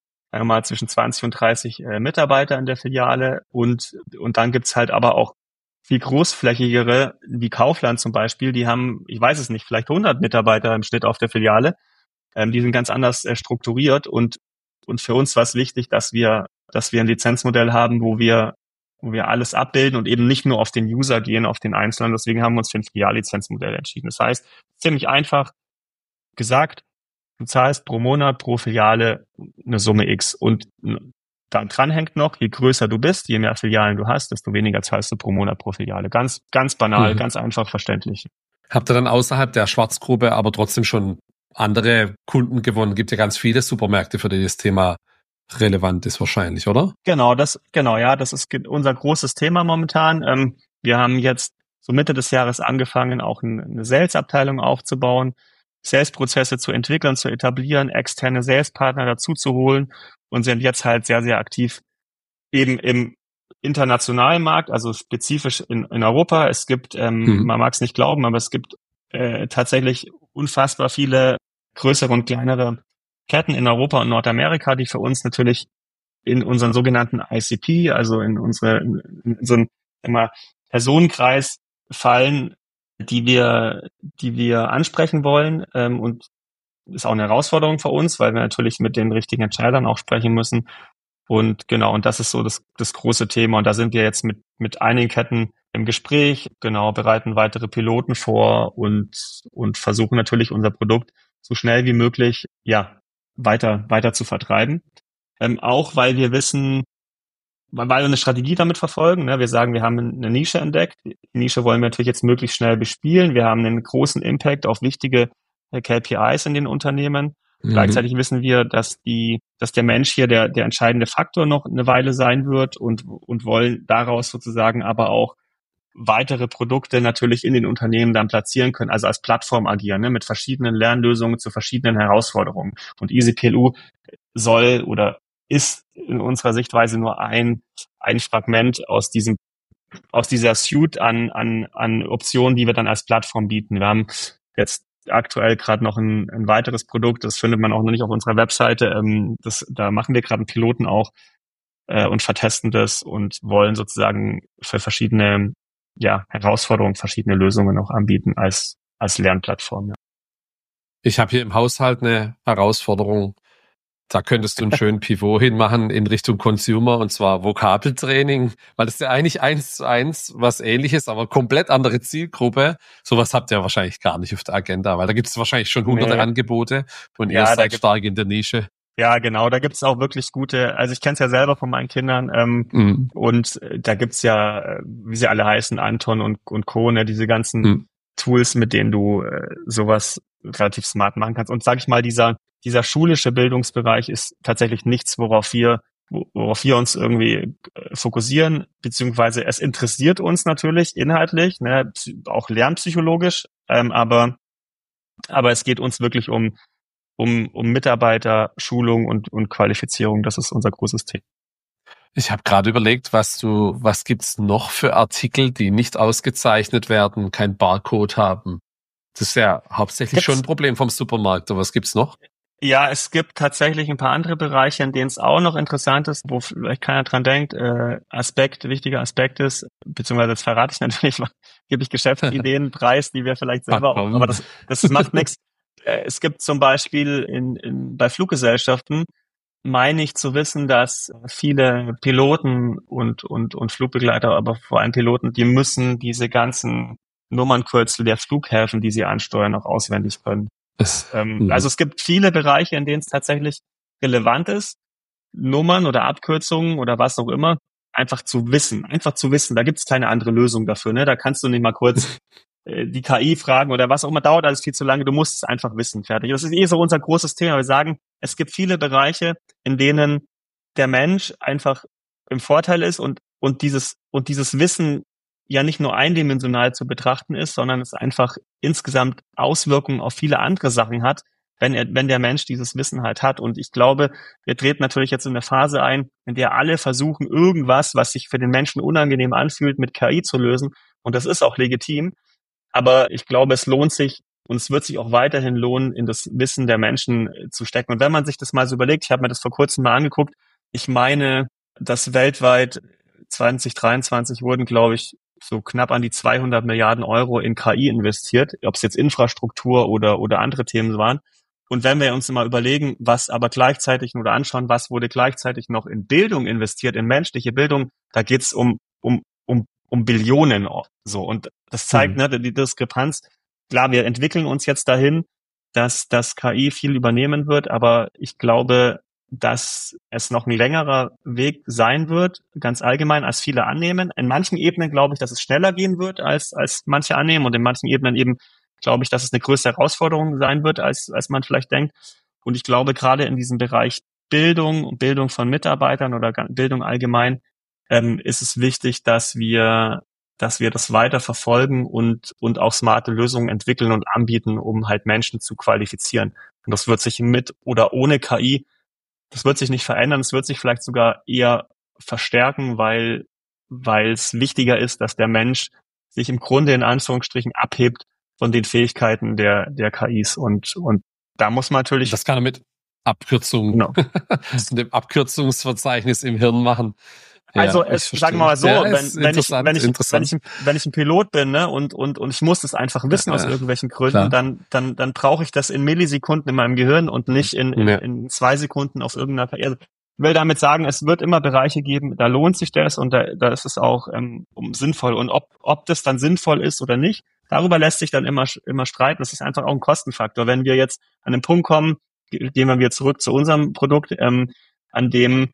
mal zwischen 20 und 30 Mitarbeiter in der Filiale und dann gibt's halt aber auch viel großflächigere, wie Kaufland zum Beispiel, die haben, ich weiß es nicht, vielleicht 100 Mitarbeiter im Schnitt auf der Filiale. Die sind ganz anders strukturiert und für uns war es wichtig, dass wir ein Lizenzmodell haben, wo wir alles abbilden und eben nicht nur auf den User gehen, auf den Einzelnen. Deswegen haben wir uns für ein Filiallizenzmodell entschieden. Das heißt, ziemlich einfach. gesagt, du zahlst pro Monat, pro Filiale eine Summe X. Und da dran hängt noch, je größer du bist, je mehr Filialen du hast, desto weniger zahlst du pro Monat pro Filiale. Ganz, ganz banal, ganz einfach verständlich. Habt ihr dann außerhalb der Schwarzgruppe aber trotzdem schon andere Kunden gewonnen? Gibt ja ganz viele Supermärkte, für die das Thema relevant ist wahrscheinlich, oder? Genau, das ist unser großes Thema momentan. Wir haben jetzt so Mitte des Jahres angefangen, auch eine Sales-Abteilung aufzubauen, Sales-Prozesse zu entwickeln, zu etablieren, externe Sales-Partner dazu zu holen und sind jetzt halt sehr, sehr aktiv eben im internationalen Markt, also spezifisch in Europa. Es gibt, man mag es nicht glauben, aber es gibt tatsächlich unfassbar viele größere und kleinere Ketten in Europa und Nordamerika, die für uns natürlich in unseren sogenannten ICP, also in so einen Personenkreis fallen, die wir ansprechen wollen. Und ist auch eine Herausforderung für uns, weil wir natürlich mit den richtigen Entscheidern auch sprechen müssen. Und genau, und das ist so das große Thema. Und da sind wir jetzt mit einigen Ketten im Gespräch, genau, bereiten weitere Piloten vor und versuchen natürlich unser Produkt so schnell wie möglich, ja, weiter zu vertreiben. Auch weil wir wissen, weil wir eine Strategie damit verfolgen. Ne? Wir sagen, wir haben eine Nische entdeckt. Die Nische wollen wir natürlich jetzt möglichst schnell bespielen. Wir haben einen großen Impact auf wichtige KPIs in den Unternehmen. Gleichzeitig wissen wir, dass der Mensch hier der entscheidende Faktor noch eine Weile sein wird und wollen daraus sozusagen aber auch weitere Produkte natürlich in den Unternehmen dann platzieren können, also als Plattform agieren, ne, mit verschiedenen Lernlösungen zu verschiedenen Herausforderungen. Und EasyPLU soll oder ist in unserer Sichtweise nur ein Fragment aus dieser Suite an Optionen, die wir dann als Plattform bieten. Wir haben jetzt aktuell gerade noch ein weiteres Produkt, das findet man auch noch nicht auf unserer Webseite. Da machen wir gerade einen Piloten auch und vertesten das und wollen sozusagen für verschiedene Herausforderungen, verschiedene Lösungen auch anbieten als Lernplattform. Ja. Ich habe hier im Haushalt eine Herausforderung. Da könntest du einen schönen Pivot hinmachen in Richtung Consumer, und zwar Vokabeltraining, weil das ist ja eigentlich 1:1 was Ähnliches, aber komplett andere Zielgruppe. Sowas habt ihr wahrscheinlich gar nicht auf der Agenda, weil da gibt es wahrscheinlich schon hunderte Angebote und ihr seid stark in der Nische. Ja, genau, da gibt's auch wirklich gute, also ich kenne es ja selber von meinen Kindern und da gibt's ja, wie sie alle heißen, Anton und Co., ne, diese ganzen Tools, mit denen du sowas relativ smart machen kannst. Und sag ich mal, dieser schulische Bildungsbereich ist tatsächlich nichts, worauf wir uns irgendwie fokussieren, beziehungsweise es interessiert uns natürlich inhaltlich, ne, auch lernpsychologisch, aber es geht uns wirklich um Mitarbeiter, Schulung und Qualifizierung. Das ist unser großes Thema. Ich habe gerade überlegt, was gibt's noch für Artikel, die nicht ausgezeichnet werden, kein Barcode haben? Das ist ja hauptsächlich schon ein Problem vom Supermarkt. Aber was gibt's noch? Ja, es gibt tatsächlich ein paar andere Bereiche, in denen es auch noch interessant ist, wo vielleicht keiner dran denkt. Wichtiger Aspekt ist, beziehungsweise jetzt verrate ich natürlich, gebe ich Geschäftsideen preis, die wir vielleicht selber auch, aber das macht nichts. Es gibt zum Beispiel bei Fluggesellschaften, meine ich zu wissen, dass viele Piloten und Flugbegleiter, aber vor allem Piloten, die müssen diese ganzen Nummernkürzel der Flughäfen, die sie ansteuern, auch auswendig können. Also es gibt viele Bereiche, in denen es tatsächlich relevant ist, Nummern oder Abkürzungen oder was auch immer, einfach zu wissen. Da gibt es keine andere Lösung dafür. Ne? Da kannst du nicht mal kurz die KI fragen oder was auch immer, dauert alles viel zu lange. Du musst es einfach wissen, fertig. Das ist so unser großes Thema. Wir sagen, es gibt viele Bereiche, in denen der Mensch einfach im Vorteil ist und dieses Wissen ja nicht nur eindimensional zu betrachten ist, sondern es einfach insgesamt Auswirkungen auf viele andere Sachen hat, wenn der Mensch dieses Wissen halt hat. Und ich glaube, wir treten natürlich jetzt in eine Phase ein, in der alle versuchen, irgendwas, was sich für den Menschen unangenehm anfühlt, mit KI zu lösen. Und das ist auch legitim. Aber ich glaube, es lohnt sich und es wird sich auch weiterhin lohnen, in das Wissen der Menschen zu stecken. Und wenn man sich das mal so überlegt, ich habe mir das vor kurzem mal angeguckt, ich meine, dass weltweit 2023 wurden, glaube ich, so knapp an die 200 Milliarden Euro in KI investiert, ob es jetzt Infrastruktur oder andere Themen waren. Und wenn wir uns mal überlegen, was aber gleichzeitig oder anschauen, was wurde gleichzeitig noch in Bildung investiert, in menschliche Bildung, da geht es um Billionen so. Und das zeigt die Diskrepanz. Klar, wir entwickeln uns jetzt dahin, dass das KI viel übernehmen wird, aber ich glaube, dass es noch ein längerer Weg sein wird, ganz allgemein, als viele annehmen. In manchen Ebenen glaube ich, dass es schneller gehen wird, als manche annehmen, und in manchen Ebenen eben glaube ich, dass es eine größere Herausforderung sein wird, als man vielleicht denkt. Und ich glaube, gerade in diesem Bereich Bildung von Mitarbeitern oder Bildung allgemein, ist es wichtig, dass wir das weiter verfolgen und auch smarte Lösungen entwickeln und anbieten, um halt Menschen zu qualifizieren. Und das wird sich mit oder ohne KI, das wird sich nicht verändern, es wird sich vielleicht sogar eher verstärken, weil es wichtiger ist, dass der Mensch sich im Grunde in Anführungsstrichen abhebt von den Fähigkeiten der KIs. Und da muss man natürlich... Das kann er mit Abkürzungen, genau. und dem Abkürzungsverzeichnis im Hirn machen. Also sagen wir mal so, ja, wenn ich ein Pilot bin, ne, und ich muss es einfach wissen aus irgendwelchen Gründen, dann brauche ich das in Millisekunden in meinem Gehirn und nicht in 2 Sekunden auf irgendeiner Karriere. Ich will damit sagen, es wird immer Bereiche geben, da lohnt sich das, und da ist es auch sinnvoll. Und ob das dann sinnvoll ist oder nicht, darüber lässt sich dann immer streiten. Das ist einfach auch ein Kostenfaktor. Wenn wir jetzt an den Punkt kommen, gehen wir wieder zurück zu unserem Produkt, an dem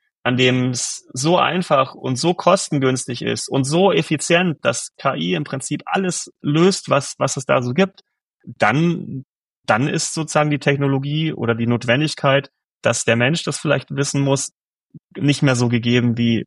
es so einfach und so kostengünstig ist und so effizient, dass KI im Prinzip alles löst, was es da so gibt, dann ist sozusagen die Technologie oder die Notwendigkeit, dass der Mensch das vielleicht wissen muss, nicht mehr so gegeben, wie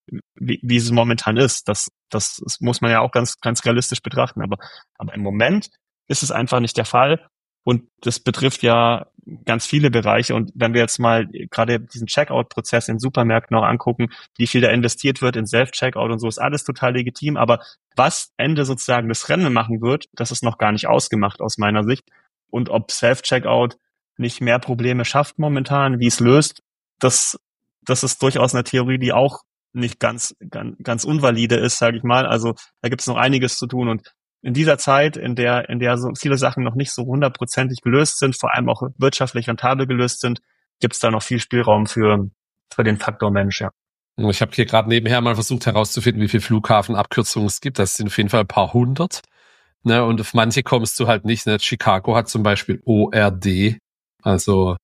es momentan ist. Das muss man ja auch ganz, ganz realistisch betrachten. Aber im Moment ist es einfach nicht der Fall. Und das betrifft ja ganz viele Bereiche. Und wenn wir jetzt mal gerade diesen Checkout-Prozess in Supermärkten noch angucken, wie viel da investiert wird in Self-Checkout und so, ist alles total legitim. Aber was Ende sozusagen das Rennen machen wird, das ist noch gar nicht ausgemacht aus meiner Sicht. Und ob Self-Checkout nicht mehr Probleme schafft momentan, wie es löst, das ist durchaus eine Theorie, die auch nicht ganz unvalide ist, sage ich mal. Also da gibt es noch einiges zu tun. Und in dieser Zeit, in der so viele Sachen noch nicht so 100%ig gelöst sind, vor allem auch wirtschaftlich rentabel gelöst sind, gibt es da noch viel Spielraum für den Faktor Mensch, ja. Ich habe hier gerade nebenher mal versucht herauszufinden, wie viele Flughafenabkürzungen es gibt. Das sind auf jeden Fall ein paar hundert. Ne, und auf manche kommst du halt nicht. Ne? Chicago hat zum Beispiel ORD, also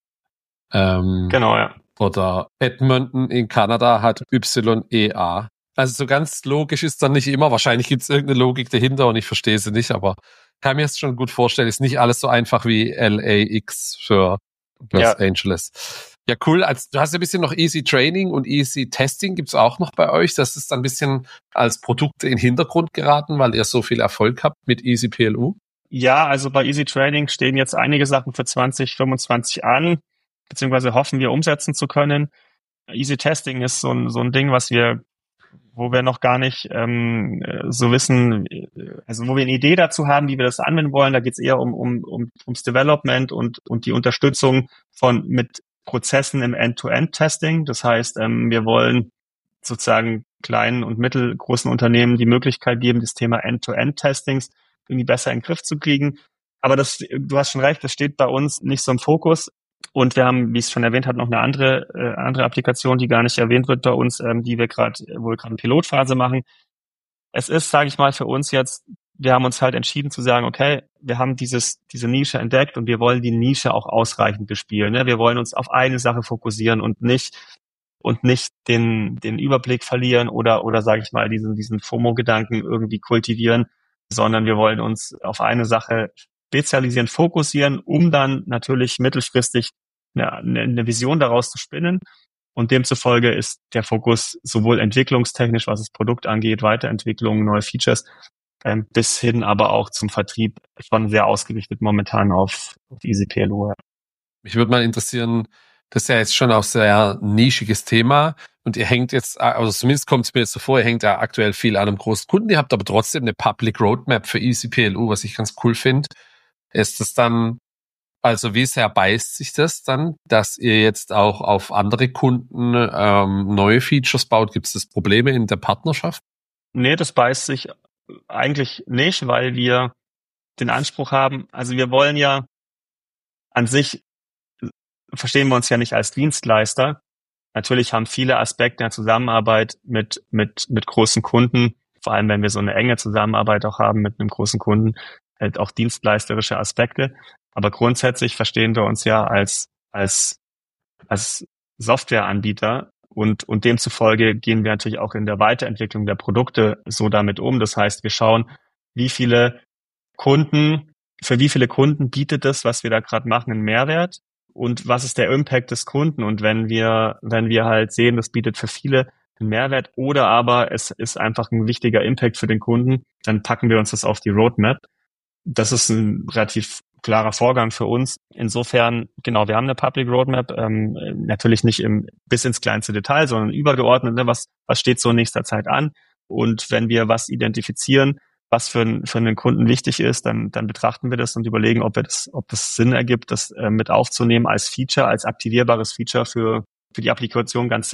genau, ja. Oder Edmonton in Kanada hat YEA. Also so ganz logisch ist dann nicht immer. Wahrscheinlich gibt es irgendeine Logik dahinter und ich verstehe sie nicht, aber kann mir jetzt schon gut vorstellen, ist nicht alles so einfach wie LAX für Los Angeles. Ja, cool. Also, du hast ja ein bisschen noch Easy Training und Easy Testing gibt's auch noch bei euch. Das ist dann ein bisschen als Produkte in den Hintergrund geraten, weil ihr so viel Erfolg habt mit Easy PLU. Ja, also bei Easy Training stehen jetzt einige Sachen für 2025 an, beziehungsweise hoffen wir umsetzen zu können. Easy Testing ist so ein Ding, wo wir noch gar nicht so wissen, also wo wir eine Idee dazu haben, wie wir das anwenden wollen. Da geht es eher ums Development und die Unterstützung mit Prozessen im End-to-End-Testing. Das heißt, wir wollen sozusagen kleinen und mittelgroßen Unternehmen die Möglichkeit geben, das Thema End-to-End-Testings irgendwie besser in den Griff zu kriegen. Aber du hast schon recht, das steht bei uns nicht so im Fokus. Und wir haben, wie ich es schon erwähnt habe, noch eine andere Applikation, die gar nicht erwähnt wird bei uns, die wir gerade eine Pilotphase machen. Es ist, sage ich mal, für uns jetzt, wir haben uns halt entschieden zu sagen, okay, wir haben diese Nische entdeckt und wir wollen die Nische auch ausreichend bespielen. Ne? Wir wollen uns auf eine Sache fokussieren und nicht den Überblick verlieren oder sage ich mal, diesen FOMO-Gedanken irgendwie kultivieren, sondern wir wollen uns auf eine Sache spezialisieren, fokussieren, um dann natürlich mittelfristig eine Vision daraus zu spinnen. Und demzufolge ist der Fokus sowohl entwicklungstechnisch, was das Produkt angeht, Weiterentwicklung, neue Features, bis hin aber auch zum Vertrieb schon sehr ausgerichtet momentan auf Easy PLU. Mich würde mal interessieren, das ist ja jetzt schon auch sehr nischiges Thema und ihr hängt jetzt, also zumindest kommt es mir jetzt so vor, ihr hängt ja aktuell viel an einem großen Kunden, ihr habt aber trotzdem eine Public Roadmap für Easy PLU, was ich ganz cool finde. Ist das dann, also wie sehr beißt sich das dann, dass ihr jetzt auch auf andere Kunden neue Features baut? Gibt es Probleme in der Partnerschaft? Nee, das beißt sich eigentlich nicht, weil wir den Anspruch haben, also wir wollen ja an sich, verstehen wir uns ja nicht als Dienstleister. Natürlich haben viele Aspekte der Zusammenarbeit mit großen Kunden, vor allem wenn wir so eine enge Zusammenarbeit auch haben mit einem großen Kunden, halt auch dienstleisterische Aspekte. Aber grundsätzlich verstehen wir uns ja als Softwareanbieter und demzufolge gehen wir natürlich auch in der Weiterentwicklung der Produkte so damit um. Das heißt, wir schauen, wie viele für wie viele Kunden bietet das, was wir da gerade machen, einen Mehrwert und was ist der Impact des Kunden? Und wenn wir halt sehen, das bietet für viele einen Mehrwert oder aber es ist einfach ein wichtiger Impact für den Kunden, dann packen wir uns das auf die Roadmap. Das ist ein relativ klarer Vorgang für uns. Insofern, genau, wir haben eine Public Roadmap, natürlich nicht bis ins kleinste Detail, sondern übergeordnet, ne, was steht so in nächster Zeit an. Und wenn wir was identifizieren, was für einen Kunden wichtig ist, dann betrachten wir das und überlegen, ob das Sinn ergibt, das mit aufzunehmen als Feature, als aktivierbares Feature für die Applikation ganz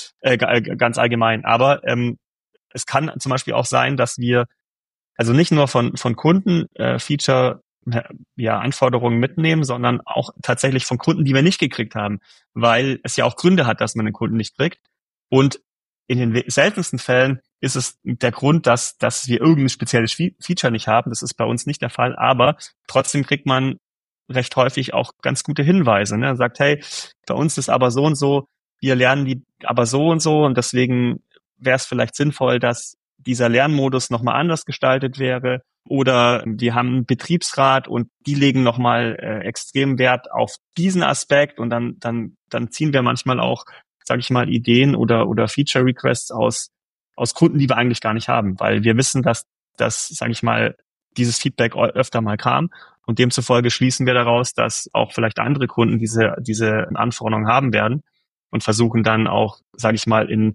ganz allgemein. Aber es kann zum Beispiel auch sein, dass wir also nicht nur von Kunden Feature Anforderungen mitnehmen, sondern auch tatsächlich von Kunden, die wir nicht gekriegt haben, weil es ja auch Gründe hat, dass man den Kunden nicht kriegt. Und in den seltensten Fällen ist es der Grund, dass wir irgendein spezielles Feature nicht haben. Das ist bei uns nicht der Fall, aber trotzdem kriegt man recht häufig auch ganz gute Hinweise. Ne? Sagt, hey, bei uns ist aber so und so, wir lernen die aber so und deswegen wäre es vielleicht sinnvoll, dass dieser Lernmodus nochmal anders gestaltet wäre. Oder wir haben einen Betriebsrat und die legen nochmal extrem Wert auf diesen Aspekt und dann ziehen wir manchmal auch, sage ich mal, Ideen oder Feature-Requests aus Kunden, die wir eigentlich gar nicht haben, weil wir wissen, dass sage ich mal, dieses Feedback öfter mal kam und demzufolge schließen wir daraus, dass auch vielleicht andere Kunden diese Anforderungen haben werden und versuchen dann auch, sage ich mal, in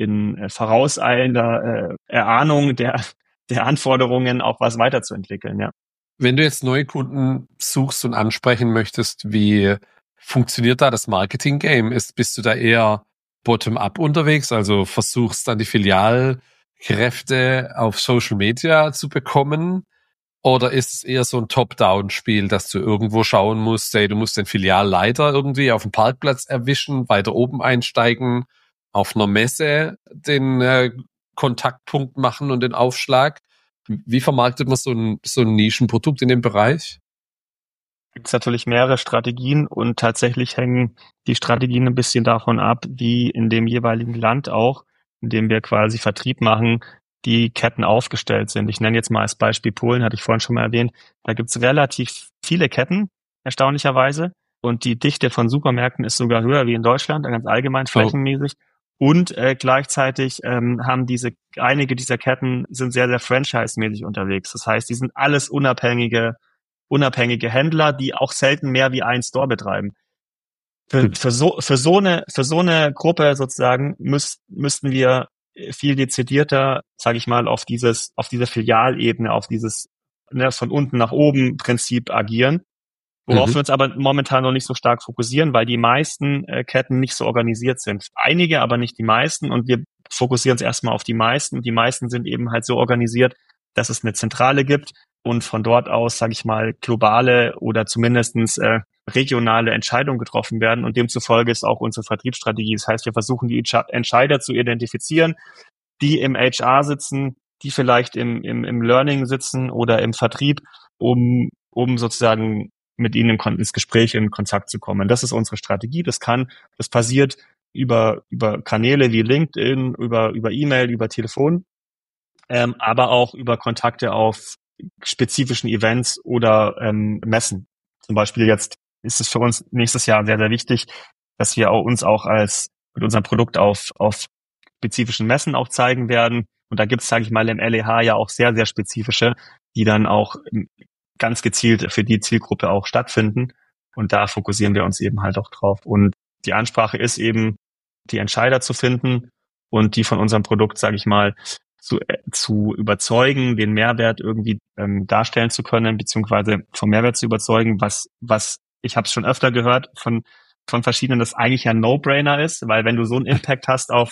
vorauseilender Erahnung der Anforderungen auch was weiterzuentwickeln, ja. Wenn du jetzt neue Kunden suchst und ansprechen möchtest, wie funktioniert da das Marketing-Game? Bist du da eher bottom-up unterwegs, also versuchst dann die Filialkräfte auf Social Media zu bekommen? Oder ist es eher so ein Top-Down-Spiel, dass du irgendwo schauen musst, du musst den Filialleiter irgendwie auf dem Parkplatz erwischen, weiter oben einsteigen, auf einer Messe den Kontaktpunkt machen und den Aufschlag? Wie vermarktet man so ein Nischenprodukt in dem Bereich? Gibt es natürlich mehrere Strategien und tatsächlich hängen die Strategien ein bisschen davon ab, wie in dem jeweiligen Land auch, in dem wir quasi Vertrieb machen, die Ketten aufgestellt sind. Ich nenne jetzt mal als Beispiel Polen, hatte ich vorhin schon mal erwähnt. Da gibt es relativ viele Ketten, erstaunlicherweise. Und die Dichte von Supermärkten ist sogar höher wie in Deutschland, ganz allgemein flächenmäßig. Und gleichzeitig haben einige dieser Ketten sind sehr, sehr franchise-mäßig unterwegs. Das heißt, die sind alles unabhängige Händler, die auch selten mehr wie einen Store betreiben. Für so eine Gruppe sozusagen müssten wir viel dezidierter, sage ich mal, auf diese Filialebene, auf dieses von unten nach oben Prinzip agieren. Worauf wir uns aber momentan noch nicht so stark fokussieren, weil die meisten Ketten nicht so organisiert sind. Einige, aber nicht die meisten. Und wir fokussieren uns erstmal auf die meisten. Die meisten sind eben halt so organisiert, dass es eine Zentrale gibt und von dort aus, sage ich mal, globale oder zumindestens regionale Entscheidungen getroffen werden. Und demzufolge ist auch unsere Vertriebsstrategie. Das heißt, wir versuchen die Entscheider zu identifizieren, die im HR sitzen, die vielleicht im Learning sitzen oder im Vertrieb, um sozusagen mit ihnen ins Gespräch, in Kontakt zu kommen. Das ist unsere Strategie. Das passiert über Kanäle wie LinkedIn, über E-Mail, über Telefon, aber auch über Kontakte auf spezifischen Events oder Messen. Zum Beispiel jetzt ist es für uns nächstes Jahr sehr, sehr wichtig, dass wir uns auch mit unserem Produkt auf spezifischen Messen auch zeigen werden. Und da gibt es, sage ich mal, im LEH ja auch sehr, sehr spezifische, die dann auch ganz gezielt für die Zielgruppe auch stattfinden. Und da fokussieren wir uns eben halt auch drauf. Und die Ansprache ist eben, die Entscheider zu finden und die von unserem Produkt, sage ich mal, zu überzeugen, den Mehrwert irgendwie darstellen zu können, beziehungsweise vom Mehrwert zu überzeugen, was ich habe es schon öfter gehört von verschiedenen, das eigentlich ein No-Brainer ist, weil wenn du so einen Impact hast auf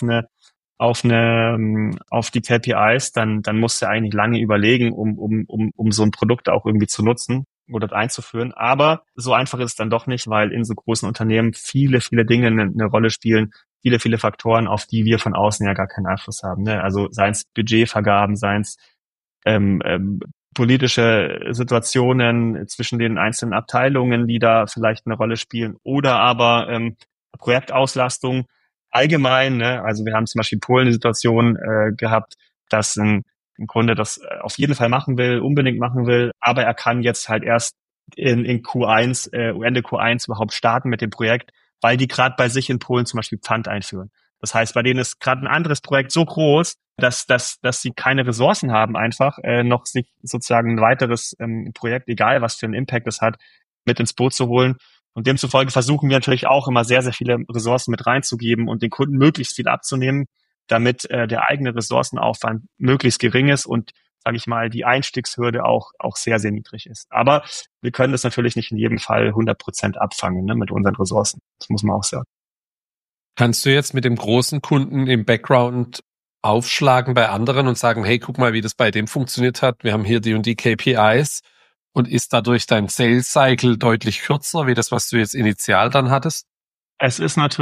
die KPIs, dann musst du eigentlich lange überlegen, um so ein Produkt auch irgendwie zu nutzen oder einzuführen. Aber so einfach ist es dann doch nicht, weil in so großen Unternehmen viele, viele Dinge eine Rolle spielen, viele, viele Faktoren, auf die wir von außen ja gar keinen Einfluss haben. Ne? Also seien es Budgetvergaben, seien es politische Situationen zwischen den einzelnen Abteilungen, die da vielleicht eine Rolle spielen, oder aber Projektauslastung allgemein. Ne? Also wir haben zum Beispiel in Polen eine Situation gehabt, dass ein Kunde das auf jeden Fall machen will, unbedingt machen will, aber er kann jetzt halt erst in Q1, Ende Q1 überhaupt starten mit dem Projekt, weil die gerade bei sich in Polen zum Beispiel Pfand einführen. Das heißt, bei denen ist gerade ein anderes Projekt so groß, dass sie keine Ressourcen haben, einfach noch sich sozusagen ein weiteres Projekt, egal was für einen Impact es hat, mit ins Boot zu holen. Und demzufolge versuchen wir natürlich auch immer sehr, sehr viele Ressourcen mit reinzugeben und den Kunden möglichst viel abzunehmen, damit der eigene Ressourcenaufwand möglichst gering ist und, sage ich mal, die Einstiegshürde auch sehr, sehr niedrig ist. Aber wir können das natürlich nicht in jedem Fall 100% abfangen, ne, mit unseren Ressourcen. Das muss man auch sagen. Kannst du jetzt mit dem großen Kunden im Background aufschlagen bei anderen und sagen, hey, guck mal, wie das bei dem funktioniert hat. Wir haben hier die und die KPIs, und ist dadurch dein Sales Cycle deutlich kürzer, wie das, was du jetzt initial dann hattest? Es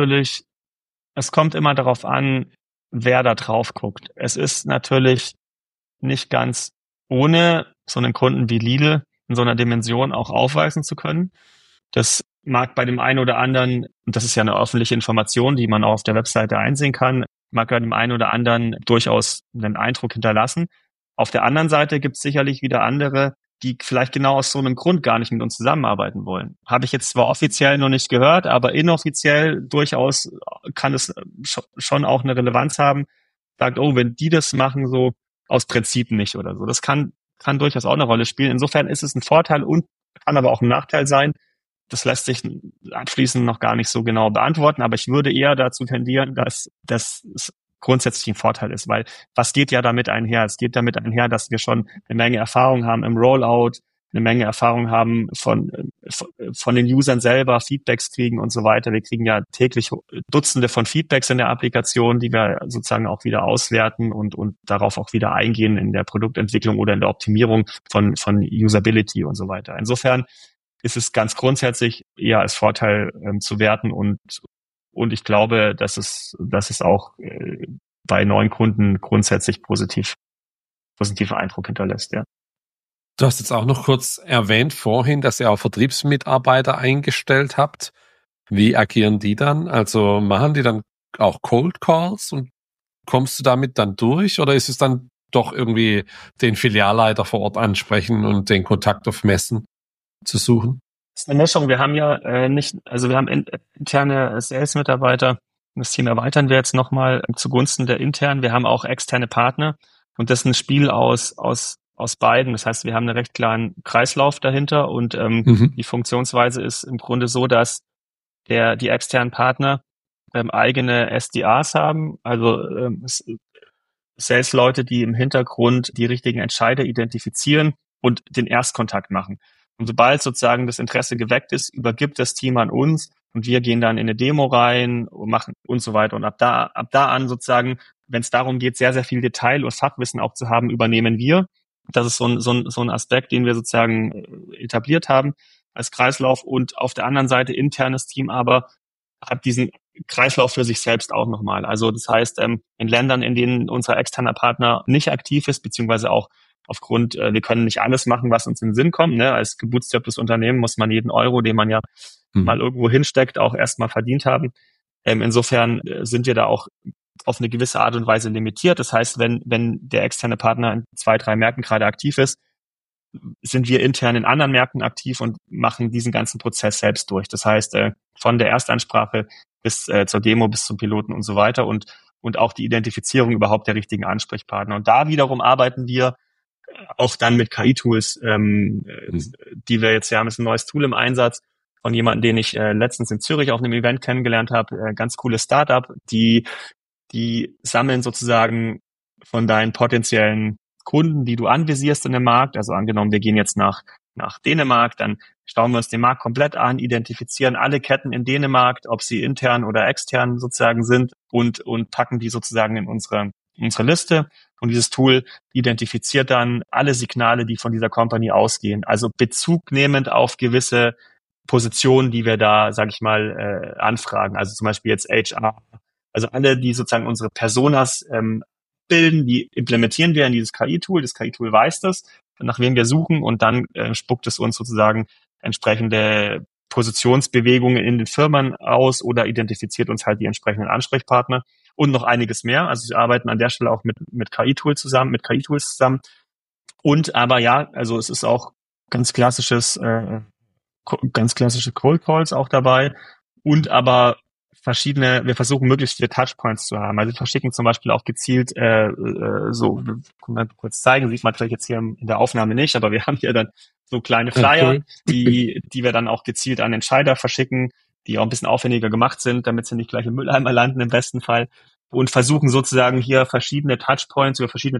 kommt immer darauf an, wer da drauf guckt. Es ist natürlich nicht ganz ohne so einen Kunden wie Lidl in so einer Dimension auch aufweisen zu können. Das mag bei dem einen oder anderen, und das ist ja eine öffentliche Information, die man auch auf der Webseite einsehen kann, mag bei dem einen oder anderen durchaus einen Eindruck hinterlassen. Auf der anderen Seite gibt es sicherlich wieder andere, die vielleicht genau aus so einem Grund gar nicht mit uns zusammenarbeiten wollen. Habe ich jetzt zwar offiziell noch nicht gehört, aber inoffiziell durchaus kann es schon auch eine Relevanz haben. Sagt, oh, wenn die das machen, so aus Prinzip nicht oder so. Das kann durchaus auch eine Rolle spielen. Insofern ist es ein Vorteil und kann aber auch ein Nachteil sein. Das lässt sich abschließend noch gar nicht so genau beantworten, aber ich würde eher dazu tendieren, dass es grundsätzlich ein Vorteil ist, weil was geht ja damit einher? Es geht damit einher, dass wir schon eine Menge Erfahrung haben im Rollout, eine Menge Erfahrung haben von den Usern selber, Feedbacks kriegen und so weiter. Wir kriegen ja täglich Dutzende von Feedbacks in der Applikation, die wir sozusagen auch wieder auswerten und darauf auch wieder eingehen in der Produktentwicklung oder in der Optimierung von Usability und so weiter. Insofern ist es ganz grundsätzlich eher als Vorteil zu werten und ich glaube, dass es auch bei neuen Kunden grundsätzlich positiver Eindruck hinterlässt, ja. Du hast jetzt auch noch kurz erwähnt vorhin, dass ihr auch Vertriebsmitarbeiter eingestellt habt. Wie agieren die dann? Also machen die dann auch Cold Calls und kommst du damit dann durch, oder ist es dann doch irgendwie den Filialleiter vor Ort ansprechen und den Kontakt auf Messen zu suchen? Das ist eine Mischung. Wir haben ja wir haben interne Sales-Mitarbeiter. Das Team erweitern wir jetzt nochmal zugunsten der internen. Wir haben auch externe Partner und das ist ein Spiel aus beiden. Das heißt, wir haben einen recht klaren Kreislauf dahinter und die Funktionsweise ist im Grunde so, dass die externen Partner eigene SDAs haben, also Sales-Leute, die im Hintergrund die richtigen Entscheider identifizieren und den Erstkontakt machen. Und sobald sozusagen das Interesse geweckt ist, übergibt das Team an uns und wir gehen dann in eine Demo rein und machen und so weiter. Und ab da an sozusagen, wenn es darum geht, sehr, sehr viel Detail und Fachwissen auch zu haben, übernehmen wir. Das ist so ein Aspekt, den wir sozusagen etabliert haben als Kreislauf. Und auf der anderen Seite internes Team aber hat diesen Kreislauf für sich selbst auch nochmal. Also das heißt, in Ländern, in denen unser externer Partner nicht aktiv ist, beziehungsweise auch aufgrund, wir können nicht alles machen, was uns in den Sinn kommt. Ne? Als gebootstrapptes Unternehmen muss man jeden Euro, den man ja mal irgendwo hinsteckt, auch erstmal verdient haben. Insofern sind wir da auch auf eine gewisse Art und Weise limitiert. Das heißt, wenn der externe Partner in 2, 3 Märkten gerade aktiv ist, sind wir intern in anderen Märkten aktiv und machen diesen ganzen Prozess selbst durch. Das heißt, von der Erstansprache bis zur Demo, bis zum Piloten und so weiter und auch die Identifizierung überhaupt der richtigen Ansprechpartner. Und da wiederum arbeiten wir auch dann mit KI-Tools, die wir jetzt haben. Es ist ein neues Tool im Einsatz von jemandem, den ich letztens in Zürich auf einem Event kennengelernt habe. Ganz cooles Startup, die sammeln sozusagen von deinen potenziellen Kunden, die du anvisierst in dem Markt. Also angenommen, wir gehen jetzt nach Dänemark, dann schauen wir uns den Markt komplett an, identifizieren alle Ketten in Dänemark, ob sie intern oder extern sozusagen sind und packen die sozusagen in unsere Liste. Und dieses Tool identifiziert dann alle Signale, die von dieser Company ausgehen. Also Bezug nehmend auf gewisse Positionen, die wir da, sage ich mal, anfragen. Also zum Beispiel jetzt HR. Also alle, die sozusagen unsere Personas bilden, die implementieren wir in dieses KI-Tool. Das KI-Tool weiß das nach wem wir suchen, und dann spuckt es uns sozusagen entsprechende Positionsbewegungen in den Firmen aus oder identifiziert uns halt die entsprechenden Ansprechpartner und noch einiges mehr. Also wir arbeiten an der Stelle auch mit KI-Tools zusammen. Und aber ja, also es ist auch ganz ganz klassische Cold Calls auch dabei, und aber wir versuchen möglichst viele Touchpoints zu haben. Also wir verschicken zum Beispiel auch gezielt kann man kurz zeigen, sieht man vielleicht jetzt hier in der Aufnahme nicht, aber wir haben hier dann so kleine Flyer, cool. die wir dann auch gezielt an Entscheider verschicken, die auch ein bisschen aufwendiger gemacht sind, damit sie nicht gleich im Mülleimer landen im besten Fall, und versuchen sozusagen hier verschiedene Touchpoints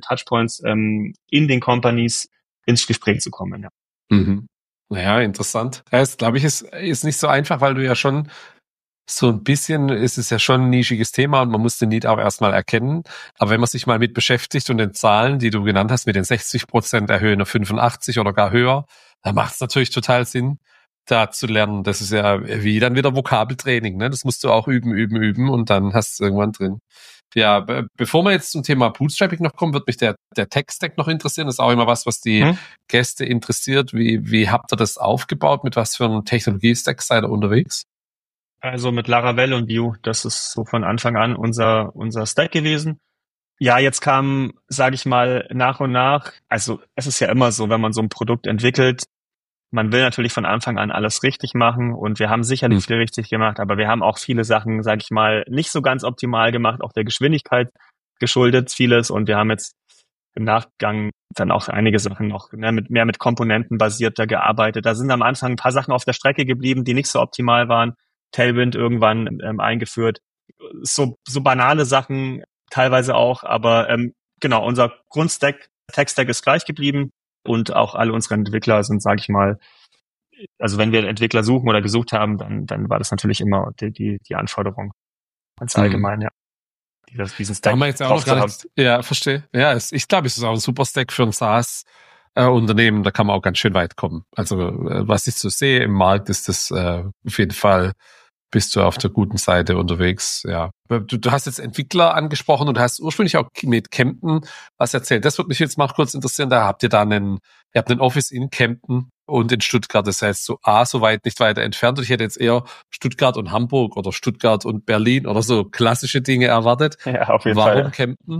in den Companies ins Gespräch zu kommen. Ja. Mhm. Naja, interessant. Das, glaube ich, ist nicht so einfach, weil du ja schon so ein bisschen, ist es ja schon ein nischiges Thema und man muss den Need auch erstmal erkennen. Aber wenn man sich mal mit beschäftigt und den Zahlen, die du genannt hast, mit den 60% erhöhen auf 85 oder gar höher, dann macht es natürlich total Sinn, da zu lernen. Das ist ja wie dann wieder Vokabeltraining, ne? Das musst du auch üben und dann hast du es irgendwann drin. Ja, bevor wir jetzt zum Thema Bootstrapping noch kommen, wird mich der Tech-Stack noch interessieren. Das ist auch immer was die Gäste interessiert. Wie habt ihr das aufgebaut? Mit was für einem Technologie-Stack seid ihr unterwegs? Also mit Laravel und Vue, das ist so von Anfang an unser Stack gewesen. Ja, jetzt kam, sage ich mal, nach und nach, also es ist ja immer so, wenn man so ein Produkt entwickelt, man will natürlich von Anfang an alles richtig machen, und wir haben sicherlich viel richtig gemacht, aber wir haben auch viele Sachen, sage ich mal, nicht so ganz optimal gemacht, auch der Geschwindigkeit geschuldet vieles, und wir haben jetzt im Nachgang dann auch einige Sachen noch mehr mit Komponenten basierter gearbeitet. Da sind am Anfang ein paar Sachen auf der Strecke geblieben, die nicht so optimal waren. Tailwind irgendwann eingeführt. So banale Sachen teilweise auch, aber genau, unser Tech-Stack ist gleich geblieben, und auch alle unsere Entwickler sind, sage ich mal, also wenn wir Entwickler suchen oder gesucht haben, dann war das natürlich immer die Anforderung. Ganz allgemein, ja. Diesen Stack Da haben wir jetzt auch noch gar nicht, ja, verstehe. Ja, ich glaube, es ist auch ein super Stack für ein SaaS-Unternehmen, da kann man auch ganz schön weit kommen. Also, was ich so sehe im Markt, ist das auf jeden Fall, bist du auf der guten Seite unterwegs, ja. Du hast jetzt Entwickler angesprochen und hast ursprünglich auch mit Kempten was erzählt. Das würde mich jetzt mal kurz interessieren. Ihr habt einen Office in Kempten und in Stuttgart. Das heißt, so weit nicht weiter entfernt. Und ich hätte jetzt eher Stuttgart und Hamburg oder Stuttgart und Berlin oder so klassische Dinge erwartet. Ja, auf jeden Fall. Warum Kempten?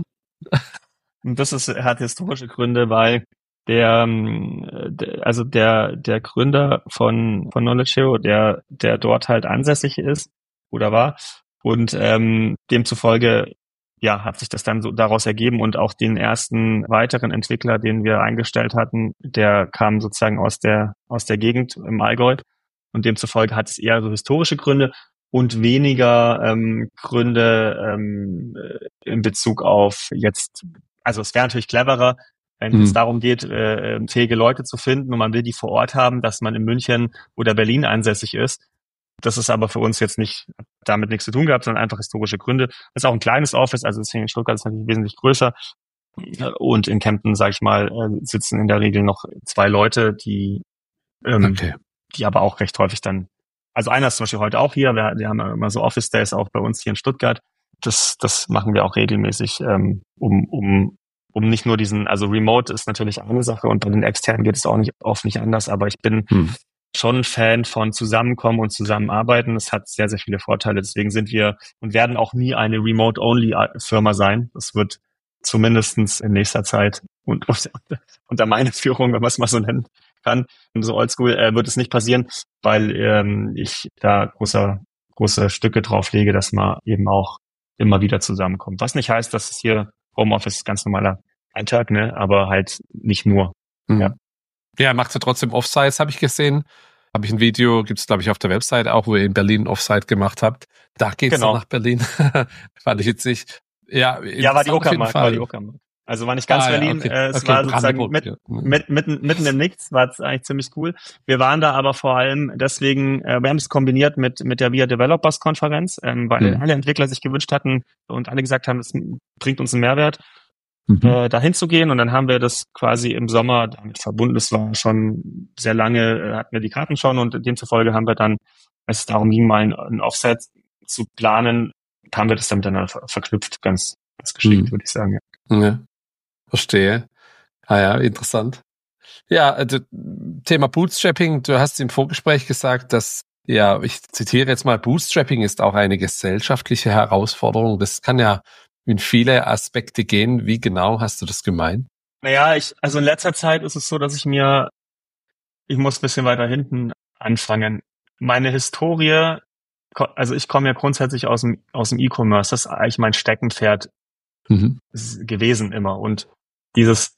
Und das hat historische Gründe, weil der Gründer von Knowledge Hero, der dort halt ansässig ist oder war, und demzufolge ja hat sich das dann so daraus ergeben, und auch den ersten weiteren Entwickler, den wir eingestellt hatten, der kam sozusagen aus der Gegend im Allgäu, und demzufolge hat es eher so historische Gründe und weniger Gründe in Bezug auf jetzt. Also es wäre natürlich cleverer, wenn es darum geht, fähige Leute zu finden, und man will die vor Ort haben, dass man in München oder Berlin ansässig ist. Das ist aber für uns jetzt damit nichts zu tun gehabt, sondern einfach historische Gründe. Das ist auch ein kleines Office, also deswegen in Stuttgart ist natürlich wesentlich größer. Und in Kempten, sage ich mal, sitzen in der Regel noch 2 Leute, die aber auch recht häufig dann, also einer ist zum Beispiel heute auch hier, wir haben immer so Office Days auch bei uns hier in Stuttgart. Das machen wir auch regelmäßig, um nicht nur also Remote ist natürlich eine Sache, und bei den externen geht es auch oft nicht anders, aber ich bin schon Fan von Zusammenkommen und Zusammenarbeiten. Es hat sehr, sehr viele Vorteile, deswegen sind wir und werden auch nie eine Remote-Only-Firma sein. Das wird zumindestens in nächster Zeit und unter meiner Führung, wenn man es mal so nennen kann, so oldschool, wird es nicht passieren, weil ich da große Stücke drauf lege, dass man eben auch immer wieder zusammenkommt. Was nicht heißt, dass es hier Homeoffice ganz normaler Alltag, ne, aber halt nicht nur. Ja, macht ja trotzdem Offsites, habe ich gesehen. Habe ich ein Video, gibt's glaube ich auf der Website auch, wo ihr in Berlin Offsite gemacht habt. Da geht's dann nach Berlin. Fand ich jetzt nicht. Ja, war die Uckermark. Also war nicht ganz Berlin, okay. Es war sozusagen mitten im Nichts, war es eigentlich ziemlich cool. Wir waren da aber vor allem deswegen, wir haben es kombiniert mit der VIA Developers Konferenz, weil alle Entwickler sich gewünscht hatten und alle gesagt haben, es bringt uns einen Mehrwert, dahin zu gehen, und dann haben wir das quasi im Sommer damit verbunden. Das war schon sehr lange, hatten wir die Karten schon, und demzufolge haben wir dann, als es darum ging, mal ein Offset zu planen, haben wir das dann miteinander verknüpft, ganz geschickt, würde ich sagen. Ja. Verstehe. Ah ja, interessant. Ja, also Thema Bootstrapping, du hast im Vorgespräch gesagt, dass, ja, ich zitiere jetzt mal, Bootstrapping ist auch eine gesellschaftliche Herausforderung. Das kann ja in viele Aspekte gehen. Wie genau hast du das gemeint? Naja, also in letzter Zeit ist es so, dass ich muss ein bisschen weiter hinten anfangen. Meine Historie, also ich komme ja grundsätzlich aus dem E-Commerce. Das ist eigentlich mein Steckenpferd gewesen immer. Und dieses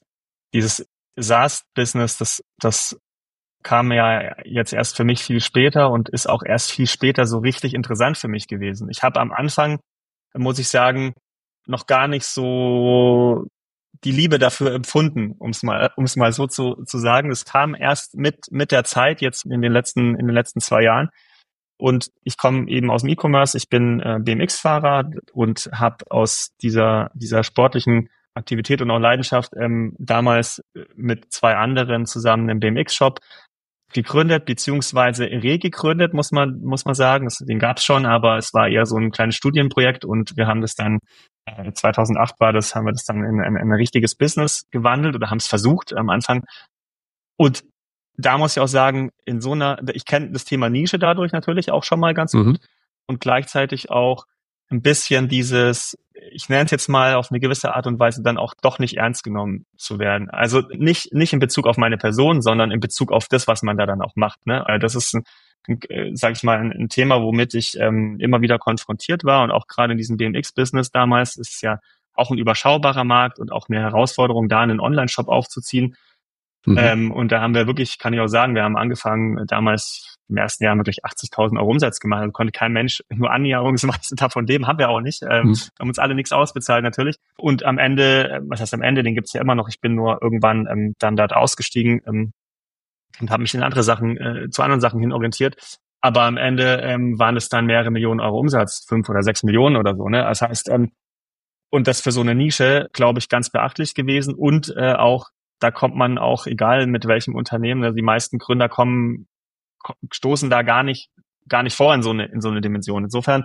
SaaS-Business, das kam ja jetzt erst für mich viel später und ist auch erst viel später so richtig interessant für mich gewesen. Ich habe am Anfang, muss ich sagen, noch gar nicht so die Liebe dafür empfunden, um es mal so zu sagen. Es kam erst mit der Zeit jetzt in den letzten 2 Jahren. Und ich komme eben aus dem E-Commerce. Ich bin BMX-Fahrer und habe aus dieser sportlichen Aktivität und auch Leidenschaft damals mit 2 anderen zusammen einen BMX-Shop gegründet, beziehungsweise regegründet, muss man sagen. Den gab's schon, aber es war eher so ein kleines Studienprojekt und wir haben das dann 2008 haben wir das dann in ein richtiges Business gewandelt oder haben es versucht am Anfang. Und da muss ich auch sagen, ich kenne das Thema Nische dadurch natürlich auch schon mal ganz gut und gleichzeitig auch ein bisschen ich nenne es jetzt mal auf eine gewisse Art und Weise dann auch doch nicht ernst genommen zu werden. Also nicht in Bezug auf meine Person, sondern in Bezug auf das, was man da dann auch macht. Ne? Also das ist sage ich mal, ein Thema, womit ich immer wieder konfrontiert war und auch gerade in diesem BMX-Business damals ist es ja auch ein überschaubarer Markt und auch eine Herausforderung, da einen Online-Shop aufzuziehen. Und da haben wir wirklich, kann ich auch sagen, wir haben angefangen, damals im ersten Jahr wirklich 80.000 Euro Umsatz gemacht. Also konnte kein Mensch nur annäherungsweise davon leben, haben wir auch nicht. Haben uns alle nichts ausbezahlt natürlich. Und am Ende, was heißt am Ende, den gibt's ja immer noch. Ich bin nur irgendwann dann dort ausgestiegen und habe mich in zu anderen Sachen hin orientiert. Aber am Ende waren es dann mehrere Millionen Euro Umsatz, 5 oder 6 Millionen oder so. Ne? Das heißt, und das für so eine Nische, glaube ich, ganz beachtlich gewesen und auch da kommt man auch, egal mit welchem Unternehmen, also die meisten Gründer stoßen da gar nicht vor in so eine Dimension. Insofern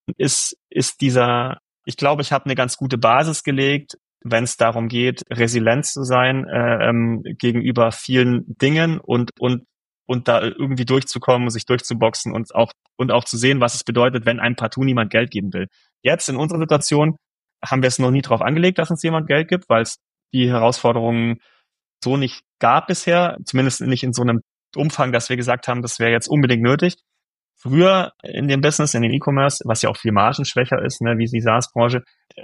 ich glaube, ich habe eine ganz gute Basis gelegt, wenn es darum geht, resilient zu sein gegenüber vielen Dingen und da irgendwie durchzukommen, sich durchzuboxen und auch zu sehen, was es bedeutet, wenn einem partout niemand Geld geben will. Jetzt in unserer Situation haben wir es noch nie drauf angelegt, dass uns jemand Geld gibt, weil es die Herausforderungen so nicht gab bisher, zumindest nicht in so einem Umfang, dass wir gesagt haben, das wäre jetzt unbedingt nötig. Früher in dem Business, in dem E-Commerce, was ja auch viel margenschwächer ist, ne, wie die SaaS-Branche,